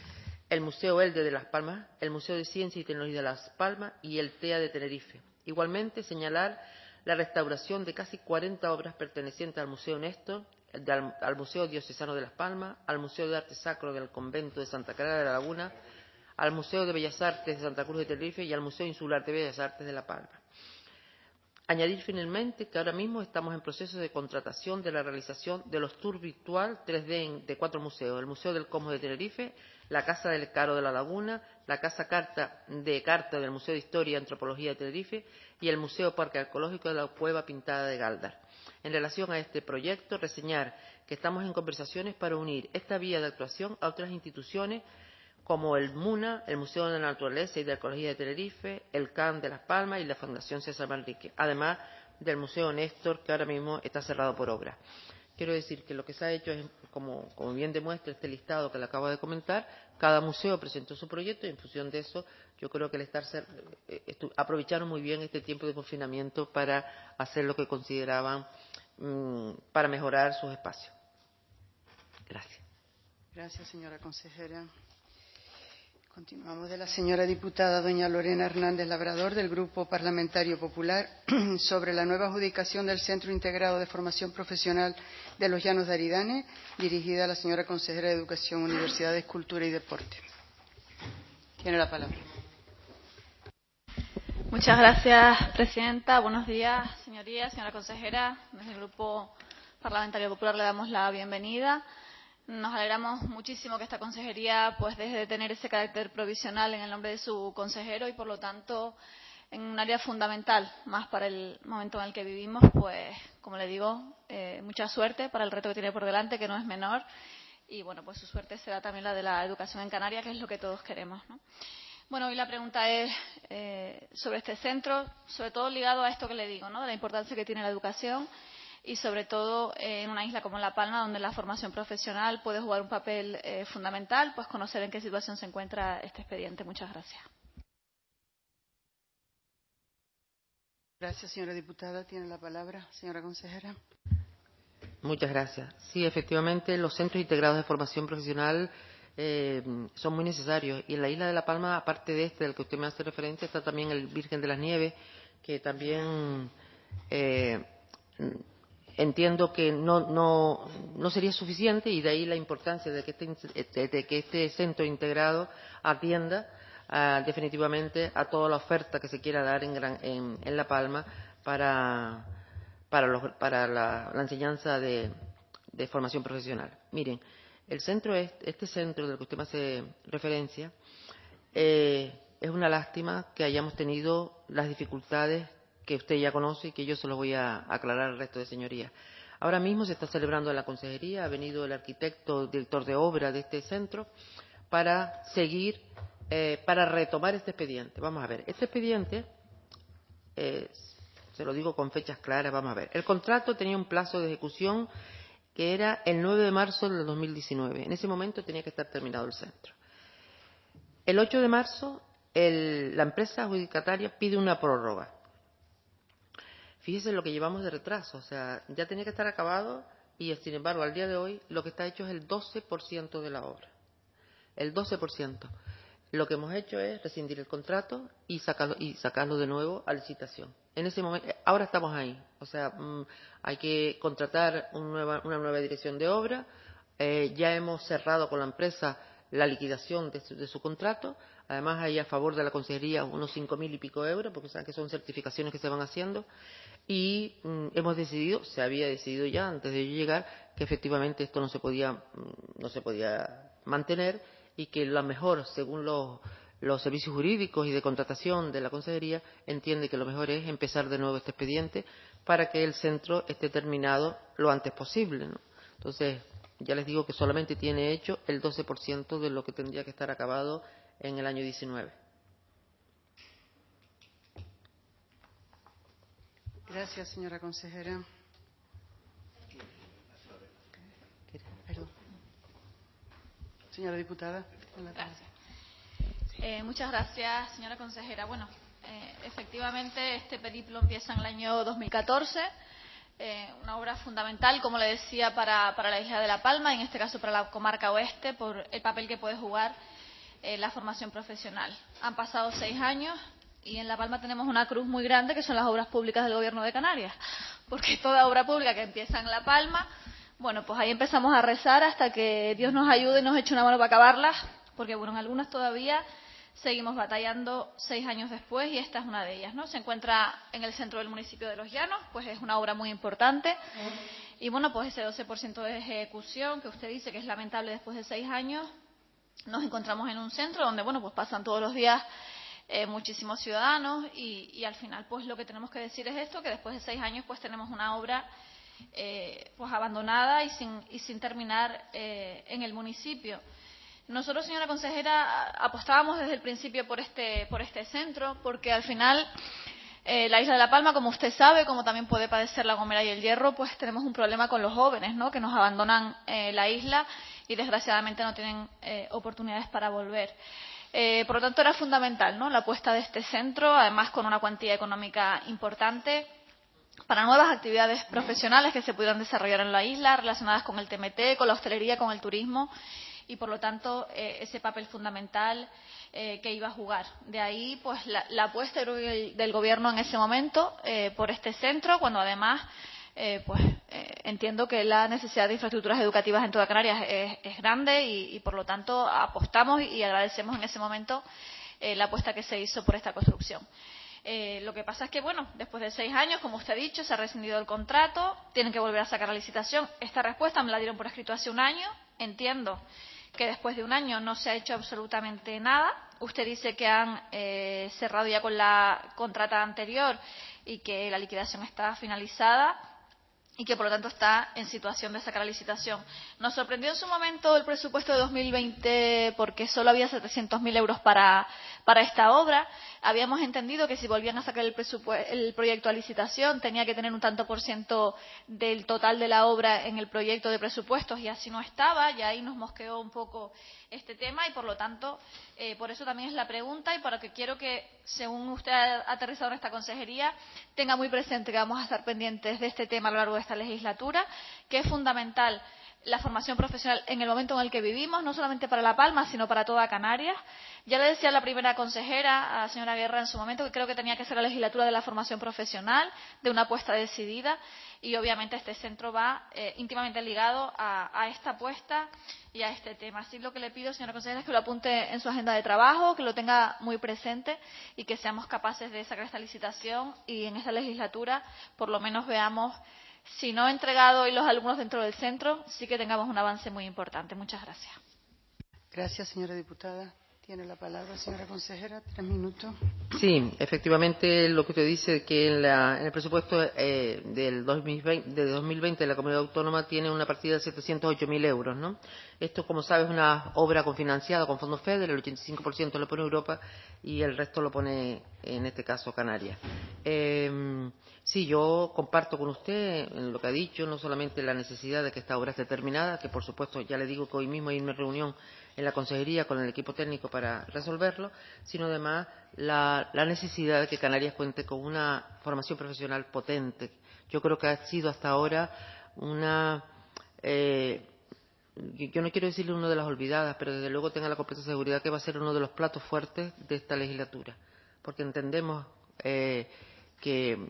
S5: el Museo Elde de Las Palmas, el Museo de Ciencia y Tecnología de Las Palmas y el T E A de Tenerife. Igualmente, señalar la restauración de casi cuarenta obras pertenecientes al Museo Néstor, al, al Museo Diocesano de Las Palmas, al Museo de Arte Sacro del Convento de Santa Clara de la Laguna, al Museo de Bellas Artes de Santa Cruz de Tenerife y al Museo Insular de Bellas Artes de La Palma. Añadir finalmente que ahora mismo estamos en proceso de contratación de la realización de los tours virtual tres D de cuatro museos: el Museo del Cosmos de Tenerife, la Casa del Caro de La Laguna, la Casa Carta de Carta del Museo de Historia y Antropología de Tenerife y el Museo Parque Arqueológico de la Cueva Pintada de Galdar. En relación a este proyecto, reseñar que estamos en conversaciones para unir esta vía de actuación a otras instituciones como el MUNA, el Museo de la Naturaleza y de Arqueología de Tenerife, el C A N de Las Palmas y la Fundación César Manrique, además del Museo Néstor, que ahora mismo está cerrado por obra. Quiero decir que lo que se ha hecho es, como, como bien demuestra este listado que le acabo de comentar, cada museo presentó su proyecto y en función de eso yo creo que el estar eh, aprovecharon muy bien este tiempo de confinamiento para hacer lo que consideraban mmm, para mejorar sus espacios. Gracias.
S1: Gracias, señora consejera. Continuamos de la señora diputada doña Lorena Hernández Labrador, del Grupo Parlamentario Popular, sobre la nueva adjudicación del Centro Integrado de Formación Profesional de los Llanos de Aridane, dirigida a la señora consejera de Educación, Universidades, Cultura y Deporte. Tiene la palabra.
S8: Muchas gracias, presidenta. Buenos días, señorías, señora consejera. Desde el Grupo Parlamentario Popular le damos la bienvenida. Nos alegramos muchísimo que esta consejería pues deje de tener ese carácter provisional en el nombre de su consejero y, por lo tanto, en un área fundamental más para el momento en el que vivimos, pues, como le digo, eh, mucha suerte para el reto que tiene por delante, que no es menor. Y, bueno, pues su suerte será también la de la educación en Canarias, que es lo que todos queremos, ¿no? Bueno, hoy la pregunta es eh, sobre este centro, sobre todo ligado a esto que le digo, ¿no?, de la importancia que tiene la educación. Y sobre todo eh, en una isla como La Palma, donde la formación profesional puede jugar un papel eh, fundamental, pues conocer en qué situación se encuentra este expediente. Muchas gracias.
S1: Gracias, señora diputada. Tiene la palabra, señora consejera.
S5: Muchas gracias. Sí, efectivamente, los centros integrados de formación profesional eh, son muy necesarios. Y en la isla de La Palma, aparte de este, del que usted me hace referencia, está también el Virgen de las Nieves, que también eh, entiendo que no, no, no sería suficiente, y de ahí la importancia de que este, de que este centro integrado atienda uh, definitivamente a toda la oferta que se quiera dar en, Gran, en, en La Palma para, para, los, para la, la enseñanza de, de formación profesional. Miren, el centro este, este centro del que usted me hace referencia, eh, es una lástima que hayamos tenido las dificultades que usted ya conoce y que yo se lo voy a aclarar al resto de señorías. Ahora mismo se está celebrando en la consejería, ha venido el arquitecto, director de obra de este centro, para seguir, eh, para retomar este expediente. Vamos a ver, este expediente, eh, se lo digo con fechas claras, vamos a ver. El contrato tenía un plazo de ejecución que era el nueve de marzo del dos mil diecinueve. En ese momento tenía que estar terminado el centro. El ocho de marzo, el, la empresa adjudicataria pide una prórroga. Fíjese lo que llevamos de retraso, o sea, ya tenía que estar acabado y, sin embargo, al día de hoy lo que está hecho es el doce por ciento de la obra. El doce por ciento. Lo que hemos hecho es rescindir el contrato y sacarlo, y sacarlo de nuevo a licitación. En ese momento, ahora estamos ahí, o sea, mmm, hay que contratar un nueva, una nueva dirección de obra, eh, ya hemos cerrado con la empresa la liquidación de su, de su contrato. Además, hay a favor de la consejería unos cinco mil y pico euros, porque saben que son certificaciones que se van haciendo. Y mm, hemos decidido, se había decidido ya antes de yo llegar, que efectivamente esto no se podía, mm, no se podía mantener, y que lo mejor, según los, los servicios jurídicos y de contratación de la consejería, entiende que lo mejor es empezar de nuevo este expediente para que el centro esté terminado lo antes posible, ¿no? Entonces, ya les digo que solamente tiene hecho el doce por ciento de lo que tendría que estar acabado en el año diecinueve.
S1: Gracias, señora consejera. Perdón. Señora diputada.
S8: Gracias. Eh, muchas gracias, señora consejera. Bueno, eh, efectivamente, este periplo empieza en el año dos mil catorce. Eh, una obra fundamental, como le decía, para, para la isla de La Palma, en este caso para la comarca oeste, por el papel que puede jugar eh, la formación profesional. Han pasado seis años y en La Palma tenemos una cruz muy grande, que son las obras públicas del Gobierno de Canarias, porque toda obra pública que empieza en La Palma, bueno, pues ahí empezamos a rezar hasta que Dios nos ayude y nos eche una mano para acabarlas, porque bueno, en algunas todavía seguimos batallando seis años después, y esta es una de ellas, ¿no? Se encuentra en el centro del municipio de Los Llanos, pues es una obra muy importante. Y bueno, pues ese doce por ciento de ejecución que usted dice que es lamentable después de seis años, nos encontramos en un centro donde, bueno, pues pasan todos los días eh, muchísimos ciudadanos, y, y al final, pues lo que tenemos que decir es esto, que después de seis años, pues tenemos una obra eh, pues abandonada y sin, y sin terminar eh, en el municipio. Nosotros, señora consejera, apostábamos desde el principio por este, por este centro, porque al final eh, la isla de La Palma, como usted sabe, como también puede padecer La Gomera y El Hierro, pues tenemos un problema con los jóvenes, ¿no? Que nos abandonan eh, la isla y desgraciadamente no tienen eh, oportunidades para volver. Eh, por lo tanto, era fundamental, ¿no?, la apuesta de este centro, además con una cuantía económica importante, para nuevas actividades profesionales que se pudieran desarrollar en la isla, relacionadas con el T M T, con la hostelería, con el turismo, y por lo tanto eh, ese papel fundamental eh, que iba a jugar. De ahí pues la, la apuesta del gobierno en ese momento eh, por este centro, cuando además eh, pues eh, entiendo que la necesidad de infraestructuras educativas en toda Canarias es, es grande, y, y por lo tanto apostamos y agradecemos en ese momento eh, la apuesta que se hizo por esta construcción. Eh, lo que pasa es que, bueno, después de seis años, como usted ha dicho, se ha rescindido el contrato, tienen que volver a sacar la licitación. Esta respuesta me la dieron por escrito hace un año. Entiendo que después de un año no se ha hecho absolutamente nada. Usted dice que han eh, cerrado ya con la contrata anterior y que la liquidación está finalizada. y que por lo tanto está en situación de sacar a licitación. Nos sorprendió en su momento el presupuesto de dos mil veinte porque solo había setecientos mil euros para, para esta obra. Habíamos entendido que si volvían a sacar el, el proyecto a licitación tenía que tener un tanto por ciento del total de la obra en el proyecto de presupuestos y así no estaba, y ahí nos mosqueó un poco este tema y por lo tanto, eh, por eso también es la pregunta y para que quiero que, según usted ha aterrizado en esta consejería, tenga muy presente que vamos a estar pendientes de este tema a lo largo de esta legislatura, que es fundamental la formación profesional en el momento en el que vivimos, no solamente para La Palma, sino para toda Canarias. Ya le decía a la primera consejera, a la señora Guerra, en su momento, que creo que tenía que ser la legislatura de la formación profesional, de una apuesta decidida, y obviamente este centro va eh, íntimamente ligado a, a esta apuesta y a este tema. Así lo que le pido, señora consejera, es que lo apunte en su agenda de trabajo, que lo tenga muy presente y que seamos capaces de sacar esta licitación y en esta legislatura por lo menos veamos, si no entregado hoy los alumnos dentro del centro, sí que tengamos un avance muy importante. Muchas gracias.
S1: Gracias, señora diputada. Tiene la palabra, señora consejera. Tres minutos.
S5: Sí, efectivamente, lo que usted dice, que en, la, en el presupuesto eh, del dos mil veinte, de dos mil veinte la Comunidad Autónoma tiene una partida de setecientos ocho mil euros, ¿no? Esto, como sabes, es una obra cofinanciada con fondos FEDER, el ochenta y cinco por ciento lo pone Europa y el resto lo pone, en este caso, Canarias. Eh, sí, yo comparto con usted en lo que ha dicho, no solamente la necesidad de que esta obra esté terminada, que por supuesto ya le digo que hoy mismo hay una reunión en la consejería con el equipo técnico para resolverlo, sino además la, la necesidad de que Canarias cuente con una formación profesional potente. Yo creo que ha sido hasta ahora una, eh, yo no quiero decirle una de las olvidadas, pero desde luego tenga la completa seguridad que va a ser uno de los platos fuertes de esta legislatura, porque entendemos eh, que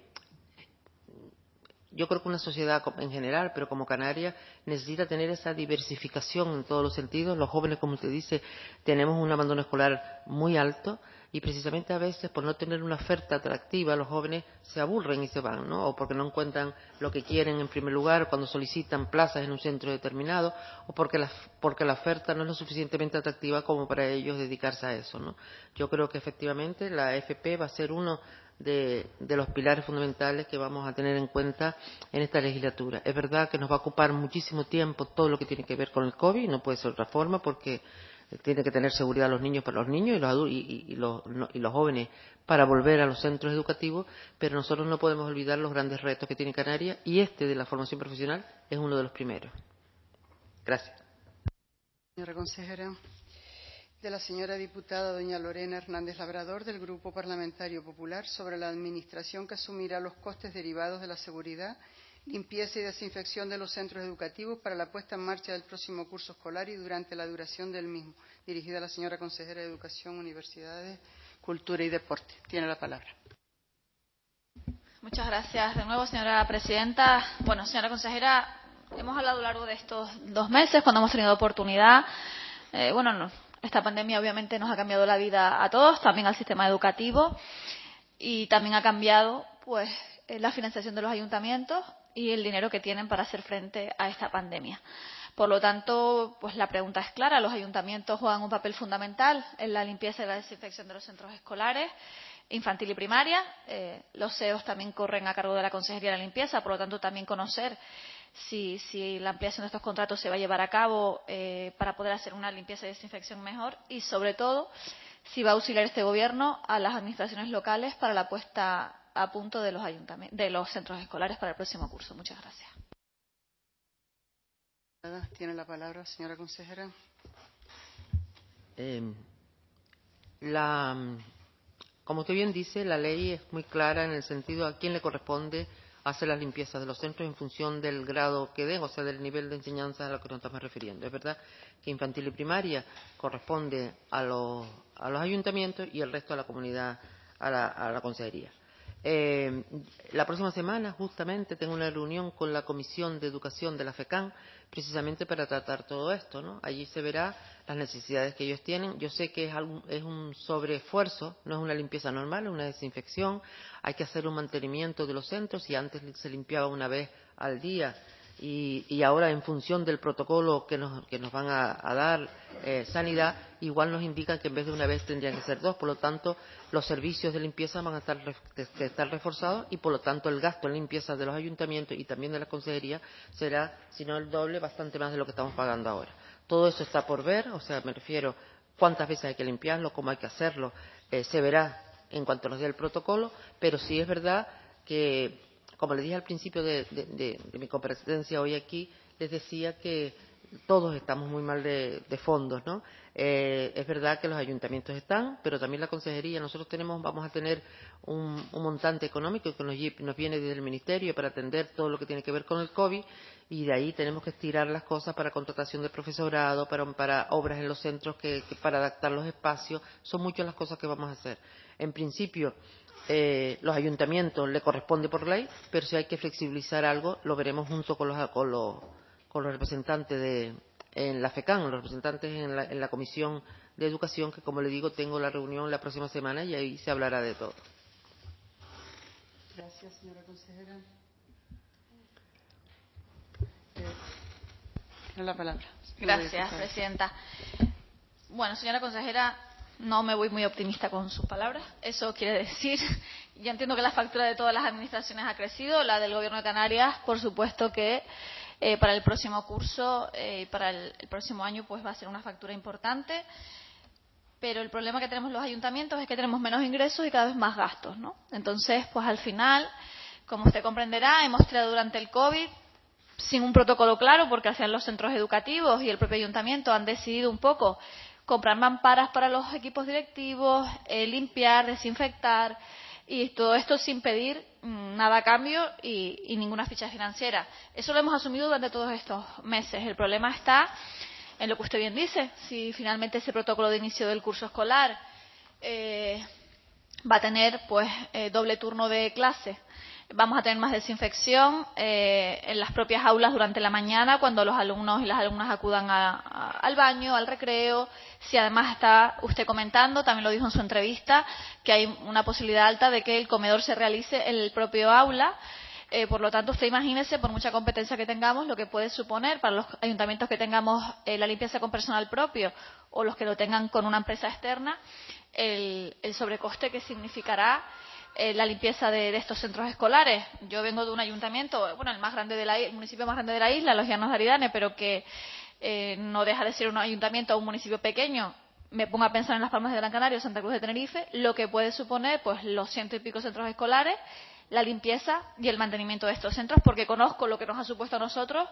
S5: yo creo que una sociedad en general, pero como Canarias, necesita tener esa diversificación en todos los sentidos. Los jóvenes, como usted dice, tenemos un abandono escolar muy alto y precisamente a veces por no tener una oferta atractiva los jóvenes se aburren y se van, ¿no? O porque no encuentran lo que quieren en primer lugar cuando solicitan plazas en un centro determinado o porque la, porque la oferta no es lo suficientemente atractiva como para ellos dedicarse a eso, ¿no? Yo creo que efectivamente la F P va a ser uno De, de los pilares fundamentales que vamos a tener en cuenta en esta legislatura. Es verdad que nos va a ocupar muchísimo tiempo todo lo que tiene que ver con el COVID, no puede ser otra forma porque tiene que tener seguridad los niños para los niños y los adultos y, y, y, los, no, y los jóvenes para volver a los centros educativos, pero nosotros no podemos olvidar los grandes retos que tiene Canarias y este de la formación profesional es uno de los primeros. Gracias.
S1: Señora consejera. De la señora diputada doña Lorena Hernández Labrador, del Grupo Parlamentario Popular, sobre la administración que asumirá los costes derivados de la seguridad, limpieza y desinfección de los centros educativos para la puesta en marcha del próximo curso escolar y durante la duración del mismo. Dirigida a la señora consejera de Educación, Universidades, Cultura y Deporte. Tiene la palabra.
S8: Muchas gracias de nuevo, señora presidenta. Bueno, señora consejera, hemos hablado a lo largo de estos dos meses, cuando hemos tenido oportunidad. Eh, bueno, no. Esta pandemia obviamente nos ha cambiado la vida a todos, también al sistema educativo y también ha cambiado pues la financiación de los ayuntamientos y el dinero que tienen para hacer frente a esta pandemia. Por lo tanto, pues la pregunta es clara, los ayuntamientos juegan un papel fundamental en la limpieza y la desinfección de los centros escolares, infantil y primaria. Eh, los C E Os también corren a cargo de la Consejería de la Limpieza, por lo tanto también conocer Si, si la ampliación de estos contratos se va a llevar a cabo eh, para poder hacer una limpieza y desinfección mejor y, sobre todo, si va a auxiliar este Gobierno a las administraciones locales para la puesta a punto de los, ayuntamientos, de los centros escolares para el próximo curso. Muchas gracias.
S1: Tiene la palabra, señora consejera.
S5: Eh, la, como usted bien dice, la ley es muy clara en el sentido a quién le corresponde hacer las limpiezas de los centros en función del grado que den, o sea, del nivel de enseñanza a lo que nos estamos refiriendo. Es verdad que infantil y primaria corresponde a los, a los ayuntamientos y el resto a la comunidad, a la, a la consejería. Eh, la próxima semana, justamente, tengo una reunión con la Comisión de Educación de la FECAN, precisamente para tratar todo esto, ¿no? Allí se verá las necesidades que ellos tienen. Yo sé que es, algún, es un sobreesfuerzo, no es una limpieza normal, es una desinfección. Hay que hacer un mantenimiento de los centros y antes se limpiaba una vez al día y, y ahora en función del protocolo que nos, que nos van a, a dar eh, sanidad, igual nos indican que en vez de una vez tendrían que ser dos. Por lo tanto, los servicios de limpieza van a estar, que estar reforzados y por lo tanto el gasto en limpieza de los ayuntamientos y también de la consejería será, si no el doble, bastante más de lo que estamos pagando ahora. Todo eso está por ver, o sea, me refiero cuántas veces hay que limpiarlo, cómo hay que hacerlo, eh, se verá en cuanto nos dé el protocolo, pero sí es verdad que, como les dije al principio de, de, de, de mi comparecencia hoy aquí, les decía que todos estamos muy mal de, de fondos, ¿no? Eh, es verdad que los ayuntamientos están, pero también la consejería. Nosotros tenemos, vamos a tener un, un montante económico que nos, nos viene desde el Ministerio para atender todo lo que tiene que ver con el COVID, y de ahí tenemos que estirar las cosas para contratación de profesorado, para, para obras en los centros, que, que para adaptar los espacios. Son muchas las cosas que vamos a hacer. En principio, Eh, los ayuntamientos le corresponde por ley, pero si hay que flexibilizar algo, lo veremos junto con los, con los, con los representantes de, en la FECAN, los representantes en la, en la Comisión de Educación, que como le digo, tengo la reunión la próxima semana y ahí se hablará de todo.
S1: Gracias, señora consejera. Eh, la palabra.
S8: Gracias, presidenta. Bueno, señora consejera, no me voy muy optimista con sus palabras. Eso quiere decir, ya entiendo que la factura de todas las administraciones ha crecido, la del Gobierno de Canarias, por supuesto que eh, para el próximo curso y eh, para el, el próximo año pues va a ser una factura importante, pero el problema que tenemos los ayuntamientos es que tenemos menos ingresos y cada vez más gastos, ¿no? Entonces, pues al final, como usted comprenderá, hemos creado durante el COVID sin un protocolo claro, porque hacían los centros educativos y el propio ayuntamiento han decidido un poco comprar mamparas para los equipos directivos, eh, limpiar, desinfectar, y todo esto sin pedir mmm, nada a cambio y, y ninguna ficha financiera. Eso lo hemos asumido durante todos estos meses. El problema está en lo que usted bien dice, si finalmente ese protocolo de inicio del curso escolar eh, va a tener pues eh, doble turno de clase. Vamos a tener más desinfección eh, en las propias aulas durante la mañana, cuando los alumnos y las alumnas acudan a, a, al baño, al recreo. Si además está usted comentando, también lo dijo en su entrevista, que hay una posibilidad alta de que el comedor se realice en el propio aula. Eh, por lo tanto, usted imagínese, por mucha competencia que tengamos, lo que puede suponer para los ayuntamientos que tengamos eh, la limpieza con personal propio o los que lo tengan con una empresa externa, el, el sobrecoste que significará Eh, la limpieza de, de estos centros escolares. Yo vengo de un ayuntamiento, bueno, el más grande de la el municipio más grande de la isla, Los Llanos de Aridane, pero que eh, no deja de ser un ayuntamiento o un municipio pequeño. Me pongo a pensar en Las Palmas de Gran Canaria o Santa Cruz de Tenerife, lo que puede suponer pues los ciento y pico centros escolares, la limpieza y el mantenimiento de estos centros, porque conozco lo que nos ha supuesto a nosotros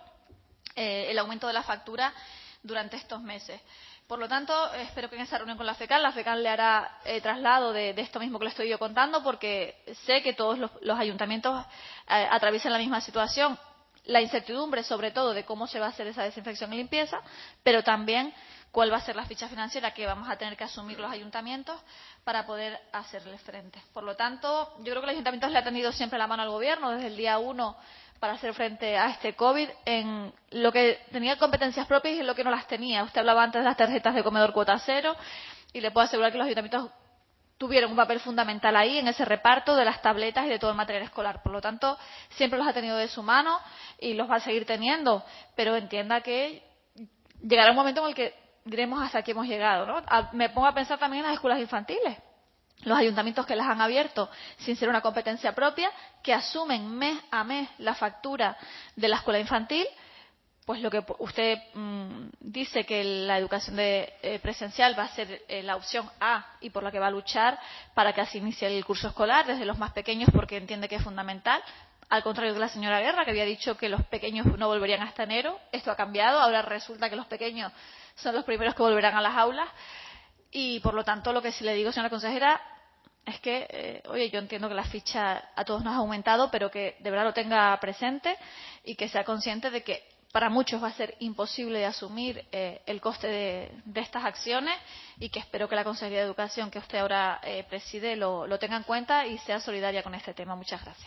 S8: eh, el aumento de la factura durante estos meses. Por lo tanto, espero que en esa reunión con la FECAN, la FECAN le hará eh, traslado de, de esto mismo que le estoy yo contando, porque sé que todos los, los ayuntamientos eh, atraviesan la misma situación, la incertidumbre sobre todo de cómo se va a hacer esa desinfección y limpieza, pero también cuál va a ser la ficha financiera que vamos a tener que asumir los ayuntamientos para poder hacerle frente. Por lo tanto, yo creo que los ayuntamientos le han tendido siempre la mano al Gobierno desde el día uno para hacer frente a este COVID en lo que tenía competencias propias y en lo que no las tenía. Usted hablaba antes de las tarjetas de comedor cuota cero y le puedo asegurar que los ayuntamientos tuvieron un papel fundamental ahí en ese reparto de las tabletas y de todo el material escolar. Por lo tanto, siempre los ha tenido de su mano y los va a seguir teniendo, pero entienda que llegará un momento en el que diremos hasta aquí hemos llegado, ¿no? Me pongo a pensar también en las escuelas infantiles. Los ayuntamientos que las han abierto sin ser una competencia propia, que asumen mes a mes la factura de la escuela infantil, pues lo que usted mmm, dice que la educación de, eh, presencial va a ser eh, la opción A y por la que va a luchar para que así inicie el curso escolar desde los más pequeños, porque entiende que es fundamental. Al contrario de la señora Guerra, que había dicho que los pequeños no volverían hasta enero, esto ha cambiado, ahora resulta que los pequeños son los primeros que volverán a las aulas. Y, por lo tanto, lo que sí le digo, señora consejera, es que, eh, oye, yo entiendo que la ficha a todos nos ha aumentado, pero que de verdad lo tenga presente y que sea consciente de que para muchos va a ser imposible de asumir eh, el coste de, de estas acciones y que espero que la Consejería de Educación, que usted ahora eh, preside, lo, lo tenga en cuenta y sea solidaria con este tema. Muchas gracias.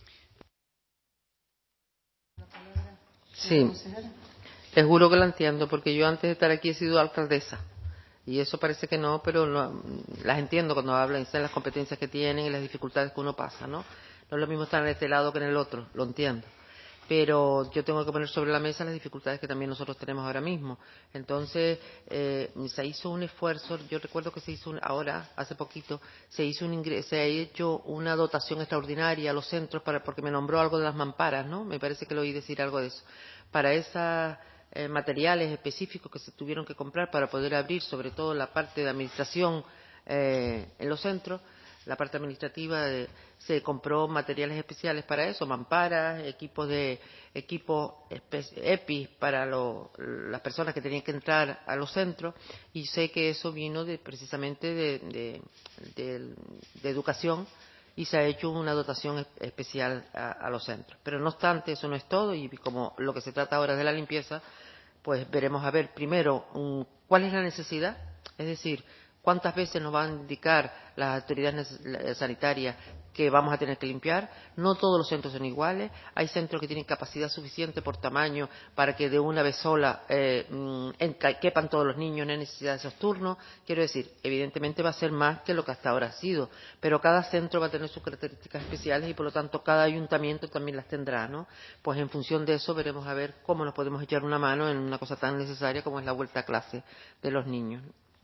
S5: Sí, te juro que la entiendo, porque yo antes de estar aquí he sido alcaldesa. Y eso parece que no, pero no, las entiendo cuando hablan y saben las competencias que tienen y las dificultades que uno pasa, ¿no? No es lo mismo estar en este lado que en el otro, lo entiendo. pero yo tengo que poner sobre la mesa las dificultades que también nosotros tenemos ahora mismo. Entonces, eh, se hizo un esfuerzo, yo recuerdo que se hizo un, ahora, hace poquito, se hizo un ingreso, se ha hecho una dotación extraordinaria a los centros, para, porque me nombró algo de las mamparas, ¿no? Me parece que le oí decir algo de eso. Para esas eh, materiales específicos que se tuvieron que comprar para poder abrir, sobre todo la parte de administración eh, en los centros, la parte administrativa de, se compró materiales especiales para eso, mamparas, equipos de equipos E P I para lo, las personas que tenían que entrar a los centros, y sé que eso vino de, precisamente de, de, de, de educación, y se ha hecho una dotación especial a, a los centros. Pero no obstante, eso no es todo, y como lo que se trata ahora es de la limpieza, pues veremos a ver primero um, cuál es la necesidad, es decir, cuántas veces nos van a indicar las autoridades sanitarias que vamos a tener que limpiar. No todos los centros son iguales. Hay centros que tienen capacidad suficiente por tamaño para que de una vez sola eh, quepan todos los niños, no hay necesidad de esos turnos. Quiero decir, evidentemente va a ser más que lo que hasta ahora ha sido, pero cada centro va a tener sus características especiales y por lo tanto cada ayuntamiento también las tendrá, ¿no? Pues en función de eso veremos a ver cómo nos podemos echar una mano en una cosa tan necesaria como es la vuelta a clase de los niños.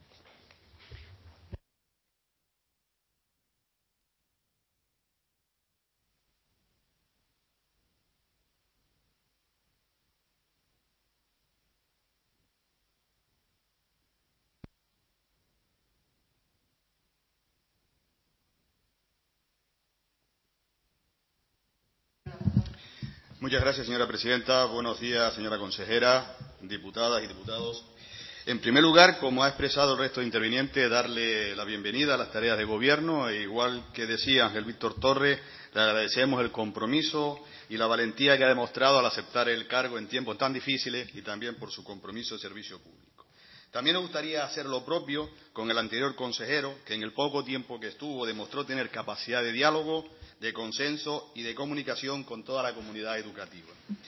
S9: Muchas gracias, señora presidenta. Buenos días, señora consejera, diputadas y diputados. En primer lugar, como ha expresado el resto de intervinientes, darle la bienvenida a las tareas de gobierno. E igual que decía Ángel Víctor Torres, le agradecemos el compromiso y la valentía que ha demostrado al aceptar el cargo en tiempos tan difíciles y también por su compromiso de servicio público. También nos gustaría hacer lo propio con el anterior consejero, que en el poco tiempo que estuvo demostró tener capacidad de diálogo, de consenso y de comunicación con toda la comunidad educativa.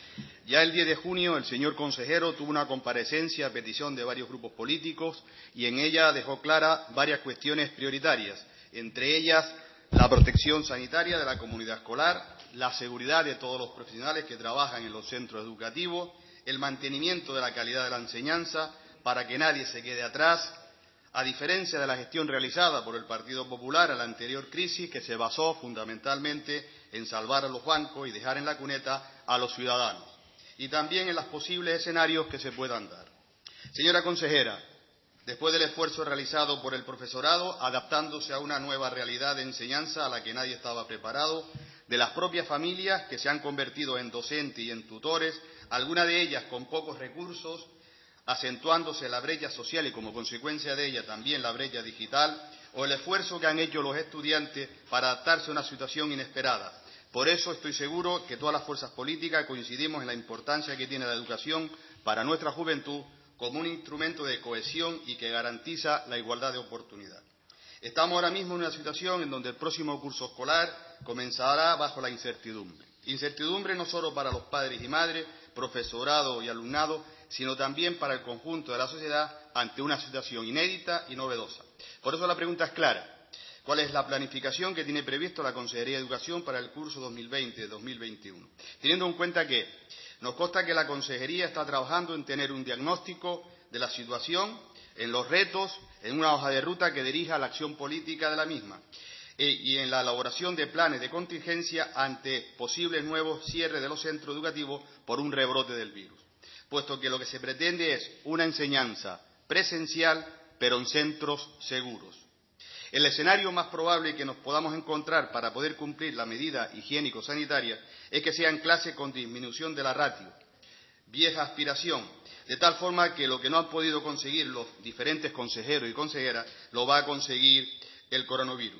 S9: Ya el diez de junio el señor consejero tuvo una comparecencia a petición de varios grupos políticos y en ella dejó claras varias cuestiones prioritarias, entre ellas la protección sanitaria de la comunidad escolar, la seguridad de todos los profesionales que trabajan en los centros educativos, el mantenimiento de la calidad de la enseñanza para que nadie se quede atrás, a diferencia de la gestión realizada por el Partido Popular a la anterior crisis, que se basó fundamentalmente en salvar a los bancos y dejar en la cuneta a los ciudadanos, y también en los posibles escenarios que se puedan dar. Señora consejera, después del esfuerzo realizado por el profesorado, adaptándose a una nueva realidad de enseñanza a la que nadie estaba preparado, de las propias familias que se han convertido en docentes y en tutores, algunas de ellas con pocos recursos, acentuándose la brecha social y como consecuencia de ella también la brecha digital, o el esfuerzo que han hecho los estudiantes para adaptarse a una situación inesperada. Por eso estoy seguro que todas las fuerzas políticas coincidimos en la importancia que tiene la educación para nuestra juventud como un instrumento de cohesión y que garantiza la igualdad de oportunidad. Estamos ahora mismo en una situación en donde el próximo curso escolar comenzará bajo la incertidumbre. Incertidumbre no solo para los padres y madres, profesorado y alumnado, sino también para el conjunto de la sociedad ante una situación inédita y novedosa. Por eso la pregunta es clara. ¿Cuál es la planificación que tiene previsto la Consejería de Educación para el curso dos mil veinte dos mil veintiuno? Teniendo en cuenta que nos consta que la Consejería está trabajando en tener un diagnóstico de la situación, en los retos, en una hoja de ruta que dirija la acción política de la misma eh, y en la elaboración de planes de contingencia ante posibles nuevos cierres de los centros educativos por un rebrote del virus, puesto que lo que se pretende es una enseñanza presencial, pero en centros seguros. El escenario más probable que nos podamos encontrar para poder cumplir la medida higiénico-sanitaria es que sea en clase con disminución de la ratio, vieja aspiración, de tal forma que lo que no han podido conseguir los diferentes consejeros y consejeras lo va a conseguir el coronavirus.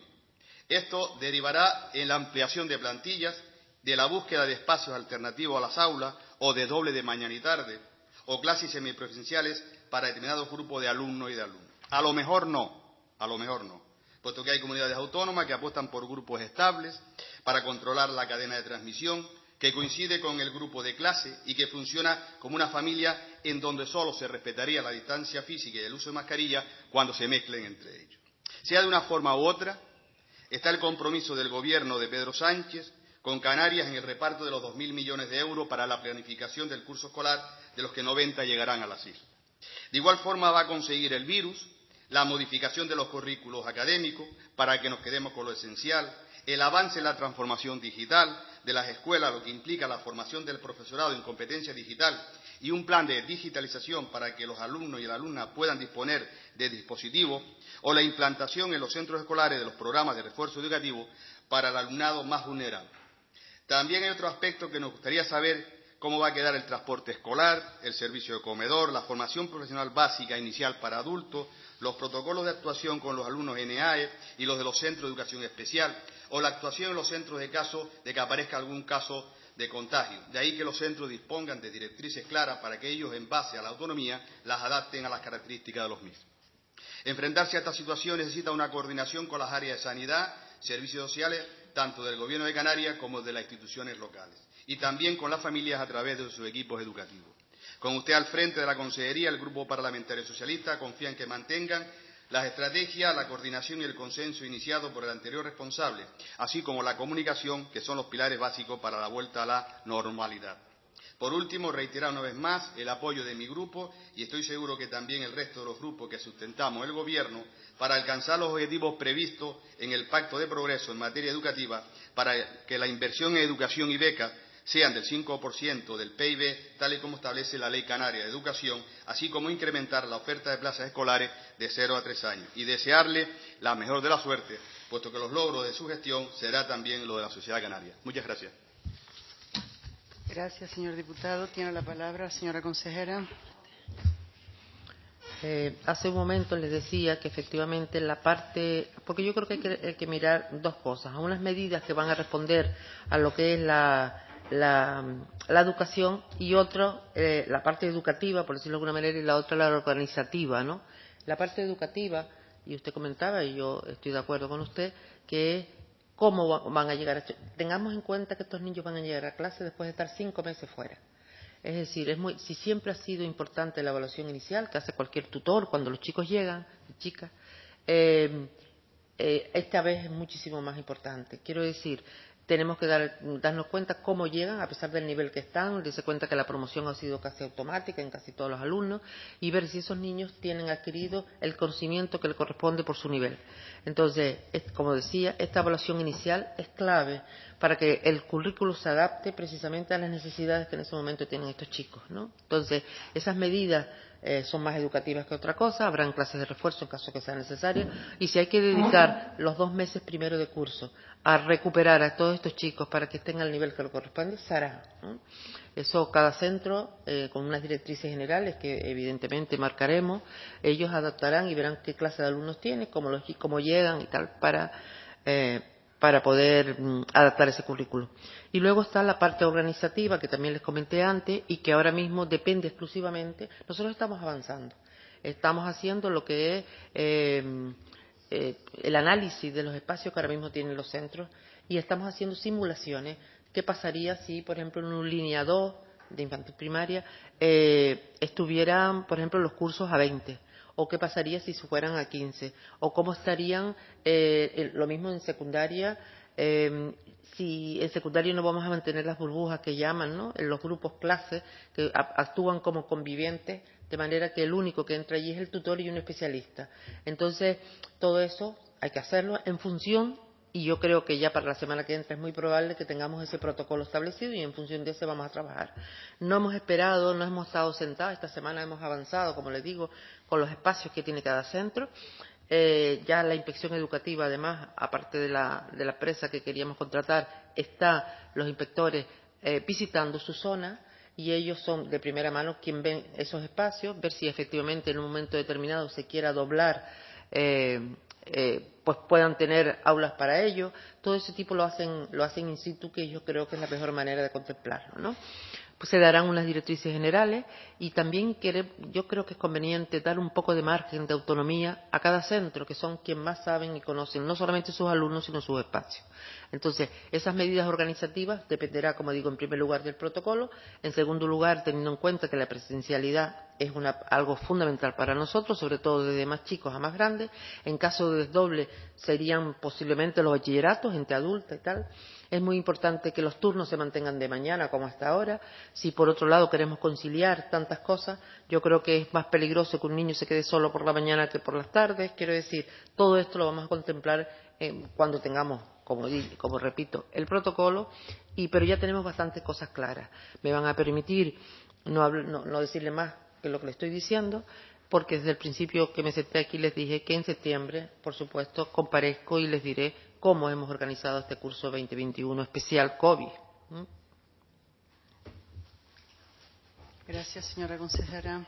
S9: Esto derivará en la ampliación de plantillas, de la búsqueda de espacios alternativos a las aulas o de doble de mañana y tarde, o clases semipresenciales para determinados grupos de alumnos y de alumnos. A lo mejor no, a lo mejor no, puesto que hay comunidades autónomas que apuestan por grupos estables para controlar la cadena de transmisión, que coincide con el grupo de clase y que funciona como una familia en donde solo se respetaría la distancia física y el uso de mascarilla cuando se mezclen entre ellos. Sea de una forma u otra, está el compromiso del Gobierno de Pedro Sánchez con Canarias en el reparto de los dos mil millones de euros para la planificación del curso escolar, de los que noventa llegarán a las islas. De igual forma va a conseguir el virus la modificación de los currículos académicos para que nos quedemos con lo esencial, el avance en la transformación digital de las escuelas, lo que implica la formación del profesorado en competencia digital y un plan de digitalización para que los alumnos y las alumnas puedan disponer de dispositivos, o la implantación en los centros escolares de los programas de refuerzo educativo para el alumnado más vulnerable. También hay otro aspecto que nos gustaría saber: cómo va a quedar el transporte escolar, el servicio de comedor, la formación profesional básica inicial para adultos, los protocolos de actuación con los alumnos N A E y los de los centros de educación especial, o la actuación en los centros de caso de que aparezca algún caso de contagio. De ahí que los centros dispongan de directrices claras para que ellos, en base a la autonomía, las adapten a las características de los mismos. Enfrentarse a esta situación necesita una coordinación con las áreas de sanidad, servicios sociales, tanto del Gobierno de Canarias como de las instituciones locales, y también con las familias a través de sus equipos educativos. Con usted al frente de la Consejería, el Grupo Parlamentario Socialista confía en que mantengan las estrategias, la coordinación y el consenso iniciado por el anterior responsable, así como la comunicación, que son los pilares básicos para la vuelta a la normalidad. Por último, reiterar una vez más el apoyo de mi grupo, y estoy seguro que también el resto de los grupos que sustentamos el Gobierno, para alcanzar los objetivos previstos en el Pacto de Progreso en materia educativa, para que la inversión en educación y becas sean del cinco por ciento del P I B, tal y como establece la Ley Canaria de Educación, así como incrementar la oferta de plazas escolares de cero a tres años. Y desearle la mejor de la suerte, puesto que los logros de su gestión será también lo de la sociedad canaria. Muchas gracias.
S1: Gracias, señor diputado. Tiene la palabra, señora consejera.
S5: Eh, hace un momento les decía que efectivamente la parte, porque yo creo que hay, que hay que mirar dos cosas, unas medidas que van a responder a lo que es la, la, la educación, y otro, eh, la parte educativa, por decirlo de alguna manera, y la otra la organizativa, ¿no? La parte educativa, y usted comentaba, y yo estoy de acuerdo con usted, que cómo van a llegar a esto. Tengamos en cuenta que estos niños van a llegar a clase después de estar cinco meses fuera. Es decir, es muy, si siempre ha sido importante la evaluación inicial que hace cualquier tutor cuando los chicos llegan, chicas, eh, eh, esta vez es muchísimo más importante. Quiero decir, tenemos que dar, darnos cuenta cómo llegan, a pesar del nivel que están, darse cuenta que la promoción ha sido casi automática en casi todos los alumnos, y ver si esos niños tienen adquirido el conocimiento que les corresponde por su nivel. Entonces, es, como decía, esta evaluación inicial es clave para que el currículo se adapte precisamente a las necesidades que en ese momento tienen estos chicos, ¿no? Entonces, esas medidas eh, son más educativas que otra cosa, habrán clases de refuerzo en caso que sea necesario, y si hay que dedicar los dos meses primero de curso a recuperar a todos estos chicos para que estén al nivel que le corresponde, se hará, ¿no? Eso cada centro, eh, con unas directrices generales que evidentemente marcaremos, ellos adaptarán y verán qué clase de alumnos tienen, cómo, los, cómo llegan y tal, para, eh, para poder mm, adaptar ese currículo. Y luego está la parte organizativa, que también les comenté antes, y que ahora mismo depende exclusivamente. Nosotros estamos avanzando, estamos haciendo lo que es eh, eh, el análisis de los espacios que ahora mismo tienen los centros, y estamos haciendo simulaciones. ¿Qué pasaría si, por ejemplo, en una línea dos de infantil primaria eh, estuvieran, por ejemplo, los cursos a veinte? ¿O qué pasaría si se fueran a quince? ¿O cómo estarían, eh, lo mismo en secundaria, eh, si en secundaria no vamos a mantener las burbujas que llaman, ¿no? En los grupos clases que actúan como convivientes, de manera que el único que entra allí es el tutor y un especialista. Entonces, todo eso hay que hacerlo en función. Y yo creo que ya para la semana que entra es muy probable que tengamos ese protocolo establecido, y en función de ese vamos a trabajar. No hemos esperado, no hemos estado sentados. Esta semana hemos avanzado, como les digo, con los espacios que tiene cada centro. Eh, ya la inspección educativa, además, aparte de la, de la empresa que queríamos contratar, está los inspectores eh, visitando su zona, y ellos son de primera mano quien ven esos espacios, ver si efectivamente en un momento determinado se quiera doblar eh, Eh, pues puedan tener aulas para ello. Todo ese tipo lo hacen lo hacen in situ, que yo creo que es la mejor manera de contemplarlo, ¿no? Pues se darán unas directrices generales, y también quiere, yo creo que es conveniente dar un poco de margen de autonomía a cada centro, que son quien más saben y conocen no solamente sus alumnos sino sus espacios. Entonces, esas medidas organizativas dependerá, como digo, en primer lugar del protocolo, en segundo lugar teniendo en cuenta que la presencialidad es una, algo fundamental para nosotros, sobre todo desde más chicos a más grandes. En caso de desdoble serían posiblemente los bachilleratos, gente adulta y tal. Es muy importante que los turnos se mantengan de mañana como hasta ahora. Si por otro lado queremos conciliar tantas cosas, yo creo que es más peligroso que un niño se quede solo por la mañana que por las tardes. Quiero decir, todo esto lo vamos a contemplar eh, cuando tengamos, como, como repito, el protocolo, y, pero ya tenemos bastantes cosas claras. Me van a permitir no, hablar, no, no decirle más que lo que le estoy diciendo, porque desde el principio que me senté aquí les dije que en septiembre, por supuesto, comparezco y les diré cómo hemos organizado este curso veinte veintiuno especial COVID. ¿Mm?
S1: Gracias, señora consejera.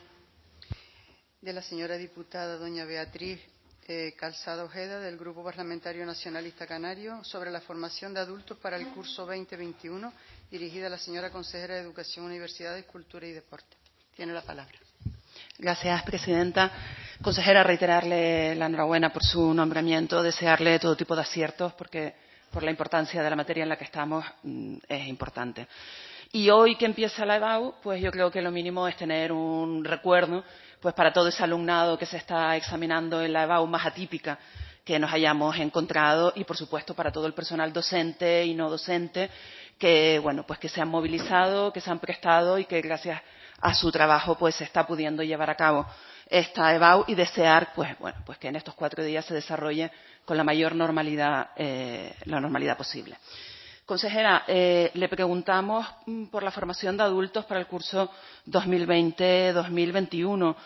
S1: De la señora diputada doña Beatriz eh, Calzado Ojeda, del Grupo Parlamentario Nacionalista Canario, sobre la formación de adultos para el curso veinte veintiuno, dirigida a la señora consejera de Educación, Universidades, Cultura y Deporte. Tiene la palabra.
S10: Gracias, presidenta. Consejera, reiterarle la enhorabuena por su nombramiento, desearle todo tipo de aciertos, porque por la importancia de la materia en la que estamos es importante. Y hoy que empieza la EBAU, pues yo creo que lo mínimo es tener un recuerdo pues para todo ese alumnado que se está examinando en la EBAU más atípica que nos hayamos encontrado, y por supuesto para todo el personal docente y no docente que, bueno, pues que se han movilizado, que se han prestado y que gracias a su trabajo pues se está pudiendo llevar a cabo esta EBAU, y desear pues bueno pues que en estos cuatro días se desarrolle con la mayor normalidad eh, la normalidad posible. Consejera, eh, le preguntamos por la formación de adultos para el curso dos mil veinte dos mil veintiuno.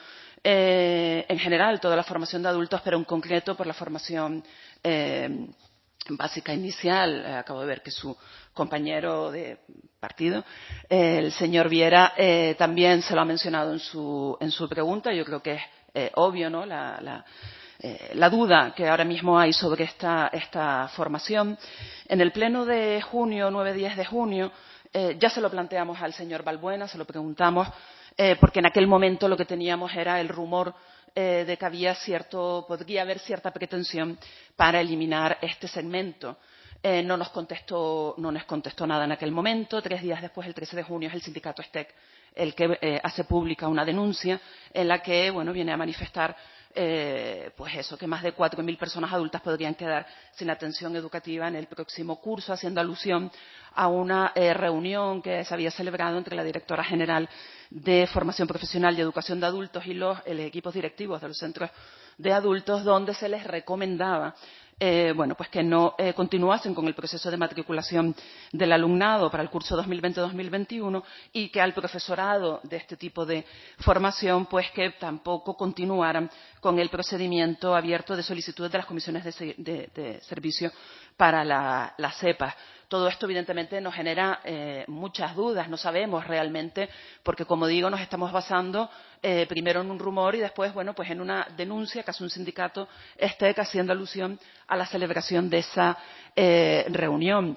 S10: Eh, en general, toda la formación de adultos, pero en concreto por la formación eh, básica inicial. Eh, acabo de ver que su compañero de partido, eh, el señor Viera, eh, también se lo ha mencionado en su, en su pregunta. Yo creo que es eh, obvio, ¿no?, la, la, eh, la duda que ahora mismo hay sobre esta, esta formación. En el pleno de junio, nueve diez de junio, eh, ya se lo planteamos al señor Balbuena, se lo preguntamos, eh, porque en aquel momento lo que teníamos era el rumor eh, de que había cierto, podría haber cierta pretensión para eliminar este segmento. Eh, no nos contestó, no nos contestó nada en aquel momento. Tres días después, el trece de junio, es el sindicato STEC el que eh, hace pública una denuncia en la que, bueno, viene a manifestar Eh, pues eso, que más de cuatro mil personas adultas podrían quedar sin atención educativa en el próximo curso, haciendo alusión a una eh, reunión que se había celebrado entre la directora general de Formación Profesional y Educación de Adultos y los, los equipos directivos de los centros de adultos, donde se les recomendaba Eh, bueno, pues que no eh, continuasen con el proceso de matriculación del alumnado para el curso dos mil veinte dos mil veintiuno, y que al profesorado de este tipo de formación pues que tampoco continuaran con el procedimiento abierto de solicitudes de las comisiones de, de, de servicio para la, la CEPA. Todo esto, evidentemente, nos genera eh, muchas dudas. No sabemos realmente, porque, como digo, nos estamos basando eh, primero en un rumor y después, bueno, pues en una denuncia que hace un sindicato STEC haciendo alusión a la celebración de esa eh, reunión.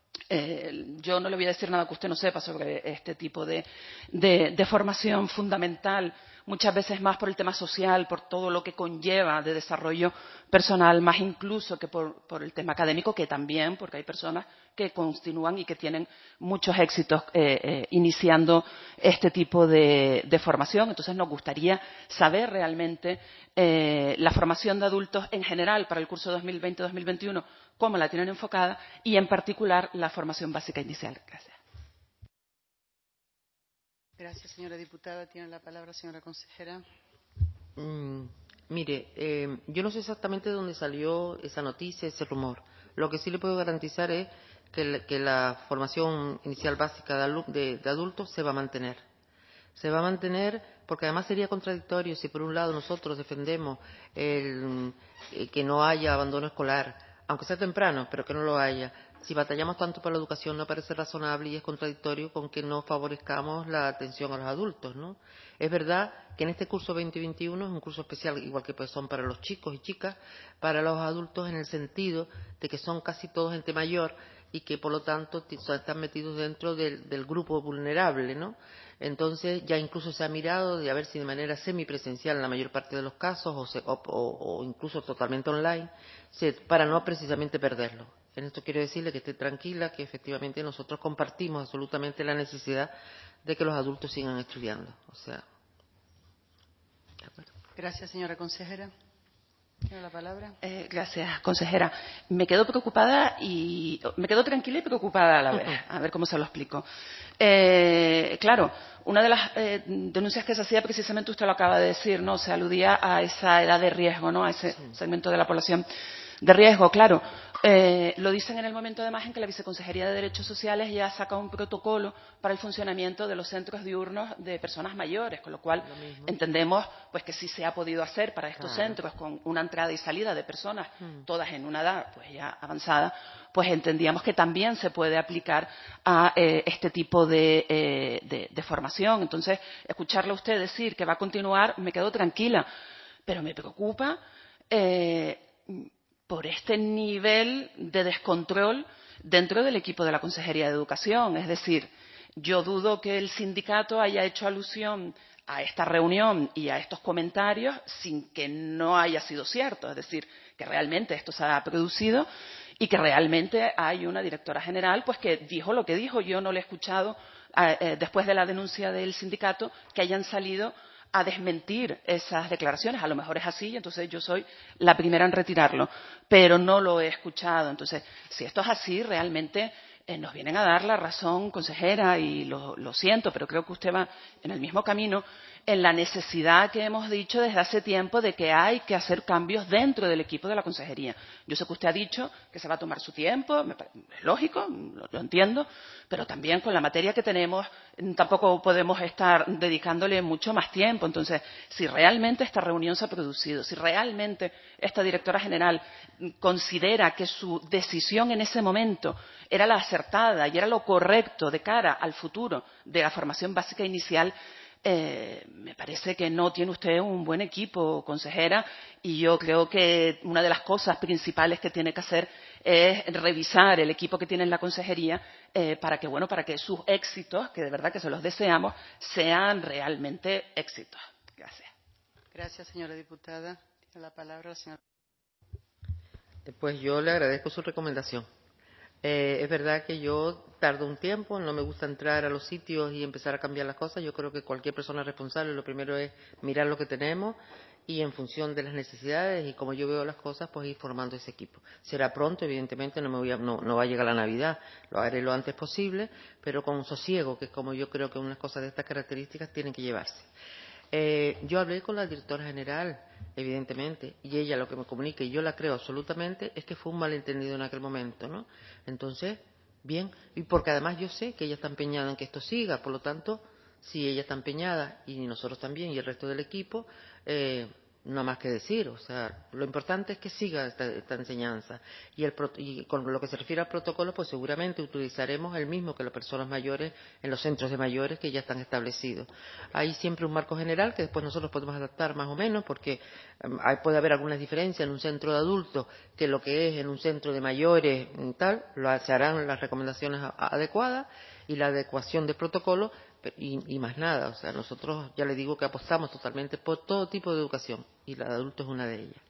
S10: Eh, yo no le voy a decir nada que usted no sepa sobre este tipo de, de, de formación fundamental, muchas veces más por el tema social, por todo lo que conlleva de desarrollo personal, más incluso que por, por el tema académico, que también, porque hay personas que continúan y que tienen muchos éxitos eh, eh, iniciando este tipo de, de formación. Entonces, nos gustaría saber realmente eh, la formación de adultos en general para el curso dos mil veinte dos mil veintiuno, cómo la tienen enfocada, y en particular la formación básica inicial. Gracias.
S1: Gracias, señora diputada. Tiene la palabra, señora consejera.
S5: Mm, mire, eh, yo no sé exactamente de dónde salió esa noticia, ese rumor. Lo que sí le puedo garantizar es que, le, que la formación inicial básica de, de, de adultos se va a mantener. Se va a mantener porque además sería contradictorio si por un lado nosotros defendemos el, el que no haya abandono escolar, aunque sea temprano, pero que no lo haya. Si batallamos tanto por la educación, no parece razonable y es contradictorio con que no favorezcamos la atención a los adultos, ¿no? Es verdad que en este curso veinte veintiuno es un curso especial, igual que pues son para los chicos y chicas, para los adultos en el sentido de que son casi todos gente mayor y que por lo tanto están metidos dentro del, del grupo vulnerable, ¿no? Entonces ya incluso se ha mirado de a ver si de manera semipresencial en la mayor parte de los casos o, se, o, o, o incluso totalmente online, se, para no precisamente perderlo. En esto quiero decirle que esté tranquila, que efectivamente nosotros compartimos absolutamente la necesidad de que los adultos sigan estudiando. O sea,
S1: Gracias, señora consejera. Tiene la palabra.
S10: Eh, gracias, consejera. Me quedo preocupada y me quedo tranquila y preocupada a la vez. A ver cómo se lo explico. Eh, claro, una de las eh, denuncias que se hacía, precisamente usted lo acaba de decir, ¿no? Se aludía a esa edad de riesgo, ¿no? A ese sí. segmento de la población de riesgo, claro. Eh, lo dicen en el momento además en que la Viceconsejería de Derechos Sociales ya saca un protocolo para el funcionamiento de los centros diurnos de personas mayores, con lo cual lo entendemos pues que sí se ha podido hacer para estos claro. centros con una entrada y salida de personas, mm. todas en una edad pues ya avanzada, pues entendíamos que también se puede aplicar a eh, este tipo de, eh, de, de formación. Entonces, escucharle a usted decir que va a continuar, me quedo tranquila, pero me preocupa eh, por este nivel de descontrol dentro del equipo de la Consejería de Educación. Es decir, yo dudo que el sindicato haya hecho alusión a esta reunión y a estos comentarios sin que no haya sido cierto. Es decir, que realmente esto se ha producido y que realmente hay una directora general pues que dijo lo que dijo. Yo no le he escuchado, eh, después de la denuncia del sindicato, que hayan salido a desmentir esas declaraciones. A lo mejor es así y entonces yo soy la primera en retirarlo, pero no lo he escuchado. Entonces, si esto es así, realmente eh, nos vienen a dar la razón, consejera, y lo, lo siento, pero creo que usted va en el mismo camino, en la necesidad que hemos dicho desde hace tiempo de que hay que hacer cambios dentro del equipo de la consejería. Yo sé que usted ha dicho que se va a tomar su tiempo, me parece, es lógico, lo, lo entiendo, pero también con la materia que tenemos tampoco podemos estar dedicándole mucho más tiempo. Entonces, si realmente esta reunión se ha producido, si realmente esta directora general considera que su decisión en ese momento era la acertada y era lo correcto de cara al futuro de la formación básica inicial, Eh, me parece que no tiene usted un buen equipo, consejera, y yo creo que una de las cosas principales que tiene que hacer es revisar el equipo que tiene en la consejería eh, para que, bueno, para que sus éxitos, que de verdad que se los deseamos, sean realmente éxitos. Gracias.
S1: Gracias, señora diputada. Tiene la palabra la señora.
S5: Pues yo le agradezco su recomendación. Eh, es verdad que yo tardo un tiempo, no me gusta entrar a los sitios y empezar a cambiar las cosas. Yo creo que cualquier persona responsable lo primero es mirar lo que tenemos y en función de las necesidades y como yo veo las cosas, pues ir formando ese equipo. Será pronto, evidentemente, no, me voy a, no, no va a llegar la Navidad, lo haré lo antes posible, pero con sosiego, que es como yo creo que unas cosas de estas características tienen que llevarse. Eh, yo hablé con la directora general, evidentemente, y ella lo que me comunica, y yo la creo absolutamente, es que fue un malentendido en aquel momento, ¿no? Entonces, bien, y porque además yo sé que ella está empeñada en que esto siga, por lo tanto, si ella está empeñada, y nosotros también, y el resto del equipo, eh, no más que decir, o sea, lo importante es que siga esta, esta enseñanza. Y, el, y con lo que se refiere al protocolo, pues seguramente utilizaremos el mismo que las personas mayores en los centros de mayores que ya están establecidos. Hay siempre un marco general que después nosotros podemos adaptar más o menos, porque um, hay, puede haber algunas diferencias en un centro de adultos que lo que es en un centro de mayores y tal, lo, se harán las recomendaciones a, a, adecuadas y la adecuación del protocolo. Y, y más nada, o sea, nosotros ya le digo que apostamos totalmente por todo tipo de educación y la de adultos es una de ellas.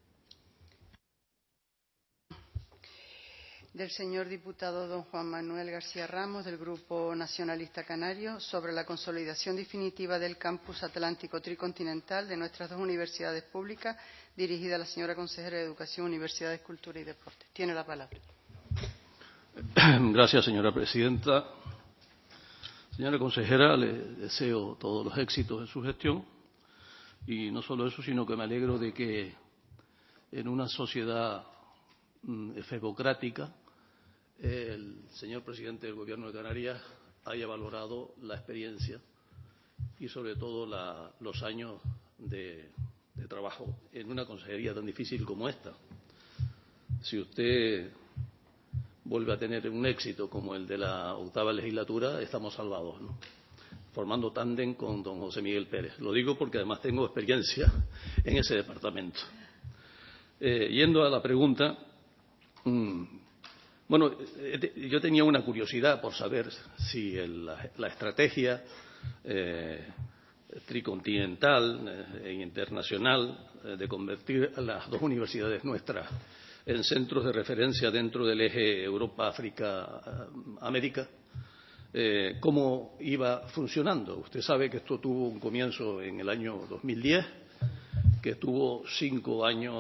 S1: Del señor diputado don Juan Manuel García Ramos, del Grupo Nacionalista Canario, sobre la consolidación definitiva del campus atlántico tricontinental de nuestras dos universidades públicas, dirigida a la señora consejera de Educación, Universidades, Cultura y Deporte. Tiene la palabra.
S6: Gracias, señora presidenta. Señora consejera, le deseo todos los éxitos en su gestión y no solo eso, sino que me alegro de que en una sociedad mm, efecocrática el señor presidente del Gobierno de Canarias haya valorado la experiencia y sobre todo la, los años de, de trabajo en una consejería tan difícil como esta. Si usted vuelve a tener un éxito como el de la octava legislatura, estamos salvados, ¿no? Formando tándem con don José Miguel Pérez. Lo digo porque además tengo experiencia en ese departamento. Eh, yendo a la pregunta, mmm, bueno, eh, yo tenía una curiosidad por saber si el, la, la estrategia eh, tricontinental e internacional eh, de convertir a las dos universidades nuestras en centros de referencia dentro del eje Europa-África-América, eh, cómo iba funcionando. Usted sabe que esto tuvo un comienzo en el año dos mil diez que tuvo cinco años.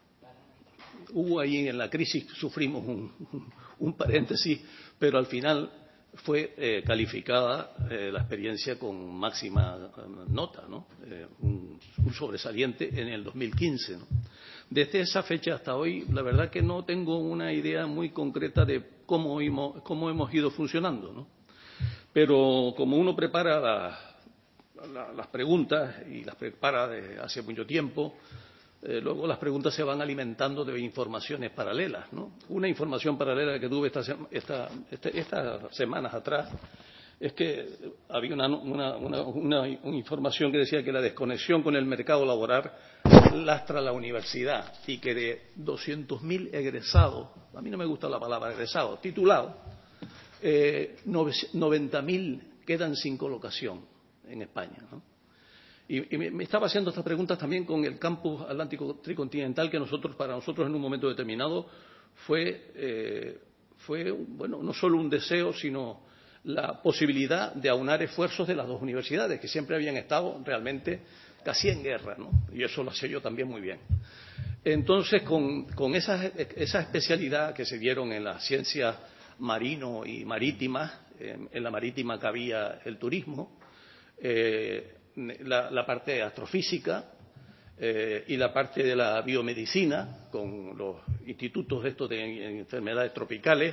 S6: Hubo ahí en la crisis, sufrimos un, un paréntesis, pero al final fue eh, calificada eh, la experiencia con máxima eh, nota, ¿no? Eh, un, un sobresaliente en el dos mil quince, ¿no? Desde esa fecha hasta hoy, la verdad que no tengo una idea muy concreta de cómo hemos, cómo hemos ido funcionando, ¿no? Pero como uno prepara la, la, las preguntas y las prepara desde hace mucho tiempo, eh, luego las preguntas se van alimentando de informaciones paralelas, ¿no? Una información paralela que tuve esta, esta, esta, estas semanas atrás es que había una, una, una, una, una información que decía que la desconexión con el mercado laboral lastra la universidad y que de doscientos mil egresados, a mí no me gusta la palabra egresados, titulados, eh, noventa mil quedan sin colocación en España, ¿no? Y, y me, me estaba haciendo estas preguntas también con el campus atlántico tricontinental, que nosotros, para nosotros en un momento determinado fue, eh, fue bueno, no solo un deseo, sino la posibilidad de aunar esfuerzos de las dos universidades, que siempre habían estado realmente casi en guerra, ¿no? Y eso lo sé yo también muy bien. Entonces, con, con esa, esa especialidad que se dieron en las ciencias marino y marítimas, en, en la marítima cabía el turismo, eh, la, la parte de astrofísica eh, y la parte de la biomedicina, con los institutos estos de enfermedades tropicales.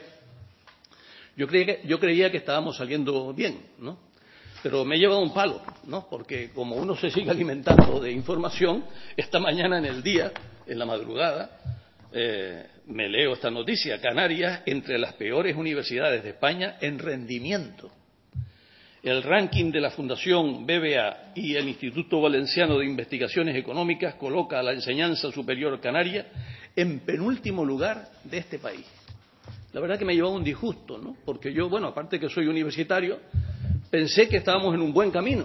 S6: Yo creía, yo creía que estábamos saliendo bien, ¿no? Pero me he llevado un palo, ¿no? Porque como uno se sigue alimentando de información, esta mañana en el día, en la madrugada, eh, me leo esta noticia: Canarias entre las peores universidades de España en rendimiento. El ranking de la Fundación B B A y el Instituto Valenciano de Investigaciones Económicas coloca a la enseñanza superior canaria en penúltimo lugar de este país. La verdad que me ha llevado un disgusto, ¿no? Porque yo, bueno, aparte que soy universitario, pensé que estábamos en un buen camino.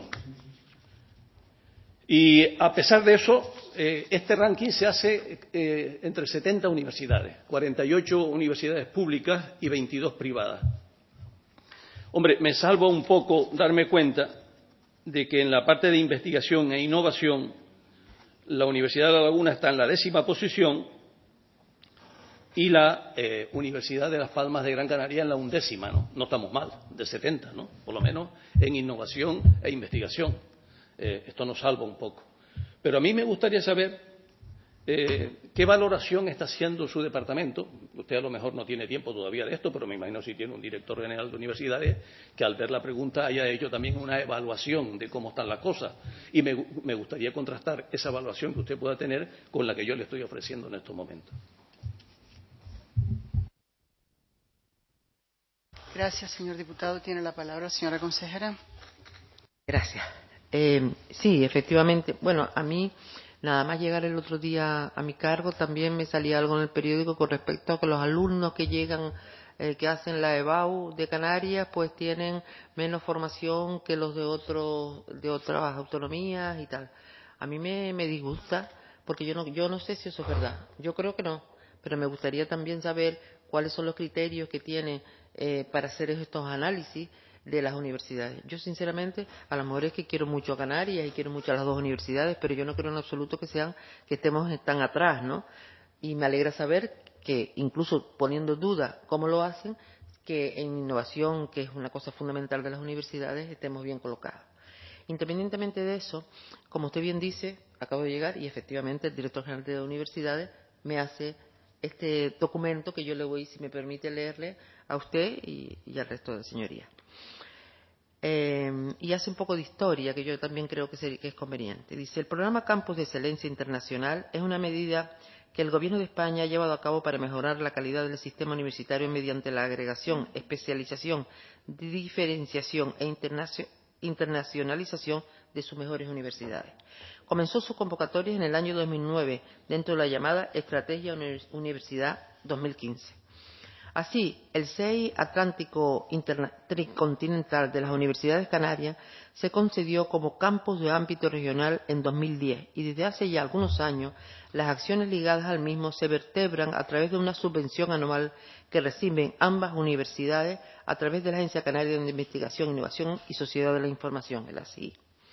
S6: Y a pesar de eso, eh, este ranking se hace eh, entre setenta universidades, cuarenta y ocho universidades públicas y veintidós privadas. Hombre, me salva un poco darme cuenta de que en la parte de investigación e innovación la Universidad de La Laguna está en la décima posición y la eh, Universidad de Las Palmas de Gran Canaria en la undécima, ¿no? No estamos mal, de setenta, ¿no? Por lo menos en innovación e investigación. Eh, esto nos salva un poco. Pero a mí me gustaría saber eh, qué valoración está haciendo su departamento. Usted a lo mejor no tiene tiempo todavía de esto, pero me imagino si tiene un director general de universidades que al ver la pregunta haya hecho también una evaluación de cómo están las cosas. Y me, me gustaría contrastar esa evaluación que usted pueda tener con la que yo le estoy ofreciendo en estos momentos.
S1: Gracias, señor diputado. Tiene la palabra, señora consejera.
S5: Gracias. Eh, sí, efectivamente. Bueno, a mí, nada más llegar el otro día a mi cargo, también me salía algo en el periódico con respecto a que los alumnos que llegan, eh, que hacen la EBAU de Canarias, pues tienen menos formación que los de otros, de otras autonomías y tal. A mí me, me disgusta, porque yo no, yo no sé si eso es verdad. Yo creo que no, pero me gustaría también saber cuáles son los criterios que tiene eh, para hacer estos análisis de las universidades. Yo, sinceramente, a lo mejor es que quiero mucho a Canarias y quiero mucho a las dos universidades, pero yo no creo en absoluto que sean, que estemos tan atrás, ¿no? Y me alegra saber que, incluso poniendo en duda cómo lo hacen, que en innovación, que es una cosa fundamental de las universidades, estemos bien colocados. Independientemente de eso, como usted bien dice, acabo de llegar y efectivamente el director general de universidades me hace este documento que yo le voy, si me permite leerle a usted y, y al resto de señorías. Eh, y hace un poco de historia, que yo también creo que, se, que es conveniente. Dice: el programa Campus de Excelencia Internacional es una medida que el Gobierno de España ha llevado a cabo para mejorar la calidad del sistema universitario mediante la agregación, especialización, diferenciación e internacio, internacionalización de sus mejores universidades. Comenzó sus convocatorias en el año dos mil nueve dentro de la llamada Estrategia Universidad dos mil quince. Así, el C E I Atlántico Tricontinental de las Universidades Canarias se concedió como campus de ámbito regional en dos mil diez y desde hace ya algunos años las acciones ligadas al mismo se vertebran a través de una subvención anual que reciben ambas universidades a través de la Agencia Canaria de Investigación, Innovación y Sociedad de la Información, el A C I.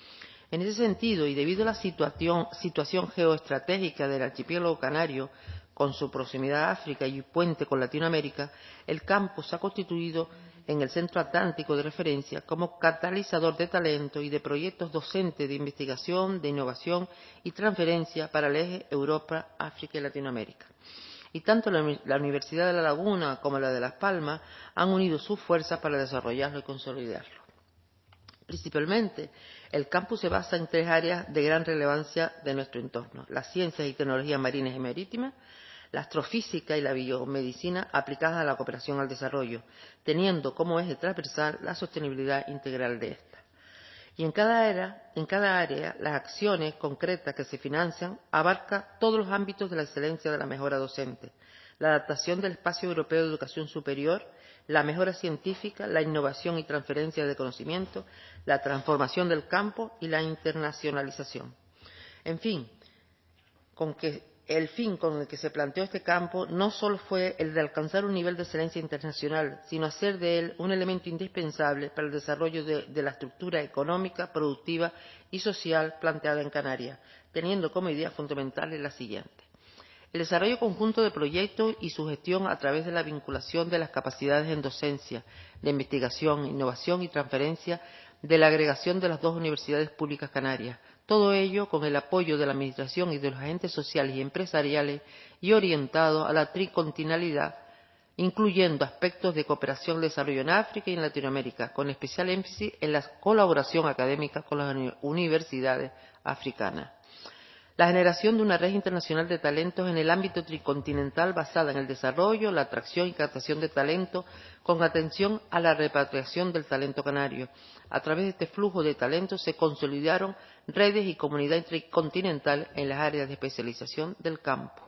S5: En ese sentido, y debido a la situación, situación geoestratégica del archipiélago canario, con su proximidad a África y puente con Latinoamérica, el campus se ha constituido en el centro atlántico de referencia como catalizador de talento y de proyectos docentes de investigación, de innovación y transferencia para el eje Europa, África y Latinoamérica. Y tanto la, la Universidad de La Laguna como la de Las Palmas han unido sus fuerzas para desarrollarlo y consolidarlo. Principalmente, el campus se basa en tres áreas de gran relevancia de nuestro entorno: las ciencias y tecnologías marinas y marítimas, la astrofísica y la biomedicina aplicadas a la cooperación al desarrollo, teniendo como eje transversal la sostenibilidad integral de esta. Y en cada área, en cada área, las acciones concretas que se financian abarcan todos los ámbitos de la excelencia de la mejora docente, la adaptación del espacio europeo de educación superior, la mejora científica, la innovación y transferencia de conocimiento, la transformación del campo y la internacionalización. En fin, con que el fin con el que se planteó este campo no solo fue el de alcanzar un nivel de excelencia internacional, sino hacer de él un elemento indispensable para el desarrollo de, de la estructura económica, productiva y social planteada en Canarias, teniendo como ideas fundamentales las siguientes: el desarrollo conjunto de proyectos y su gestión a través de la vinculación de las capacidades en docencia, de investigación, innovación y transferencia de la agregación de las dos universidades públicas canarias. Todo ello con el apoyo de la Administración y de los agentes sociales y empresariales y orientado a la tricontinentalidad, incluyendo aspectos de cooperación y desarrollo en África y en Latinoamérica, con especial énfasis en la colaboración académica con las universidades africanas. La generación de una red internacional de talentos en el ámbito tricontinental basada en el desarrollo, la atracción y captación de talento, con atención a la repatriación del talento canario. A través de este flujo de talentos se consolidaron redes y comunidad tricontinental en las áreas de especialización del campo.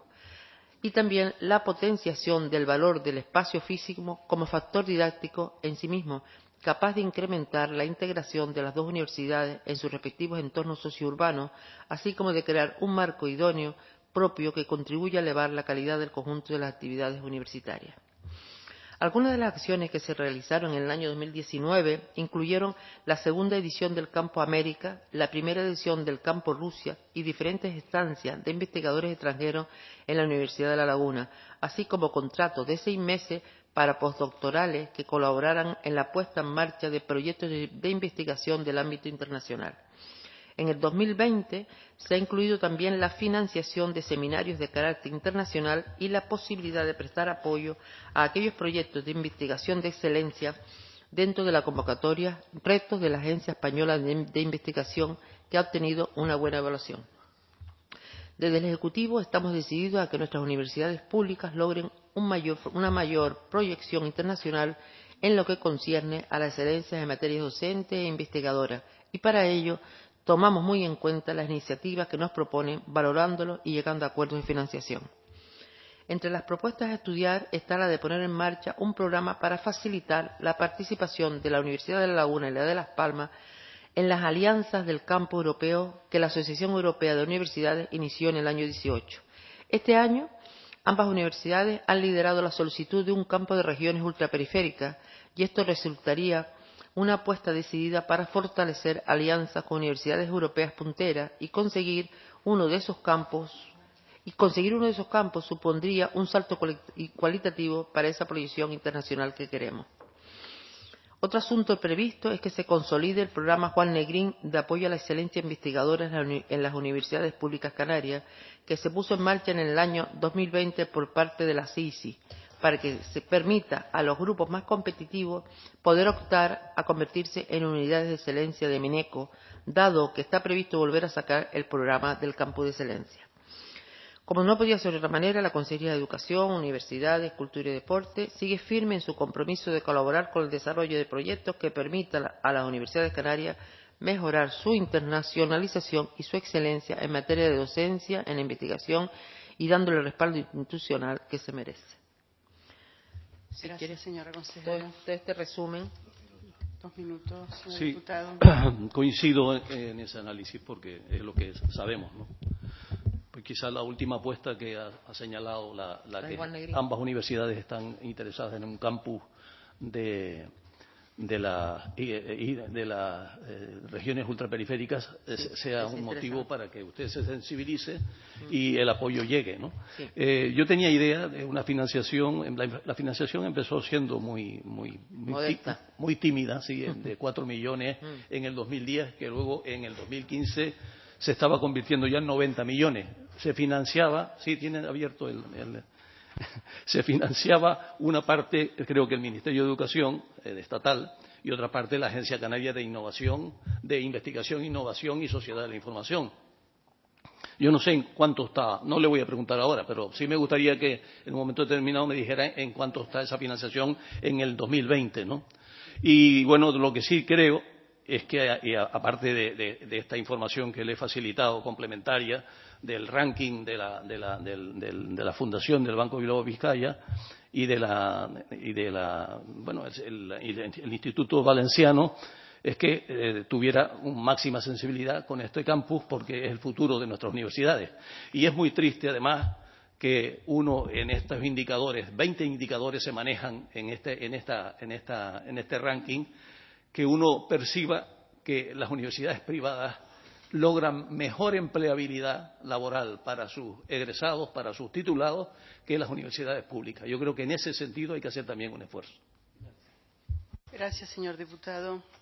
S5: Y también la potenciación del valor del espacio físico como factor didáctico en sí mismo, capaz de incrementar la integración de las dos universidades en sus respectivos entornos sociourbanos, así como de crear un marco idóneo propio que contribuya a elevar la calidad del conjunto de las actividades universitarias. Algunas de las acciones que se realizaron en el año dos mil diecinueve incluyeron la segunda edición del Campo América, la primera edición del Campo Rusia y diferentes estancias de investigadores extranjeros en la Universidad de La Laguna, así como contratos de seis meses para postdoctorales que colaboraran en la puesta en marcha de proyectos de, de investigación del ámbito internacional. En el dos mil veinte se ha incluido también la financiación de seminarios de carácter internacional y la posibilidad de prestar apoyo a aquellos proyectos de investigación de excelencia dentro de la convocatoria Retos de la Agencia Española de, de Investigación, que ha obtenido una buena evaluación. Desde el Ejecutivo estamos decididos a que nuestras universidades públicas logren un mayor, una mayor proyección internacional en lo que concierne a la excelencia en materia docente e investigadora, y para ello tomamos muy en cuenta las iniciativas que nos proponen, valorándolo y llegando a acuerdos de financiación. Entre las propuestas a estudiar está la de poner en marcha un programa para facilitar la participación de la Universidad de La Laguna y la de Las Palmas en las alianzas del campo europeo que la Asociación Europea de Universidades inició en el año dieciocho. Este año, ambas universidades han liderado la solicitud de un campo de regiones ultraperiféricas, y esto resultaría una apuesta decidida para fortalecer alianzas con universidades europeas punteras y conseguir uno de esos campos y conseguir uno de esos campos supondría un salto cualitativo para esa proyección internacional que queremos. Otro asunto previsto es que se consolide el programa Juan Negrín de apoyo a la excelencia investigadora en las universidades públicas canarias, que se puso en marcha en el año dos mil veinte por parte de la C I C I, para que se permita a los grupos más competitivos poder optar a convertirse en unidades de excelencia de Mineco, dado que está previsto volver a sacar el programa del Campus de Excelencia. Como no podía ser de otra manera, la Consejería de Educación, Universidades, Cultura y Deporte sigue firme en su compromiso de colaborar con el desarrollo de proyectos que permitan a las universidades canarias mejorar su internacionalización y su excelencia en materia de docencia, en la investigación y dándole el respaldo institucional que se merece. Si
S1: Gracias,
S5: quieres,
S1: señora consejera.
S5: todo este resumen.
S1: Dos minutos, señor
S6: Sí,
S1: diputado.
S6: coincido en ese análisis porque es lo que sabemos, ¿no? Pues quizás la última apuesta que ha, ha señalado la, la que ambas universidades están interesadas en un campus de, de, la, y, y de las eh, regiones ultraperiféricas eh, sí, sea un motivo para que usted se sensibilice y el apoyo llegue, ¿no? Sí. Eh, yo tenía idea de una financiación, la, la financiación empezó siendo muy muy muy, tí, muy tímida, sí, de cuatro millones en el dos mil diez, que luego en el dos mil quince se estaba convirtiendo ya en noventa millones. Se financiaba, sí, tienen abierto el, el se financiaba una parte, creo que el Ministerio de Educación eh, estatal, y otra parte la Agencia Canaria de Innovación, de Investigación, Innovación y Sociedad de la Información. Yo no sé en cuánto está, no le voy a preguntar ahora, pero sí me gustaría que en un momento determinado me dijera en cuánto está esa financiación en el dos mil veinte, ¿no? Y bueno, lo que sí creo es que, y a, aparte de, de, de esta información que le he facilitado complementaria del ranking de la, de la, del, del, de la Fundación del Banco Bilbao Vizcaya y de la, y de la bueno, el, el, el Instituto Valenciano, es que eh, tuviera una máxima sensibilidad con este campus, porque es el futuro de nuestras universidades. Y es muy triste, además, que uno en estos indicadores, veinte indicadores se manejan en este, en esta, en esta, en este ranking, que uno perciba que las universidades privadas logran mejor empleabilidad laboral para sus egresados, para sus titulados, que las universidades públicas. Yo creo que en ese sentido hay que hacer también un esfuerzo.
S1: Gracias, señor diputado.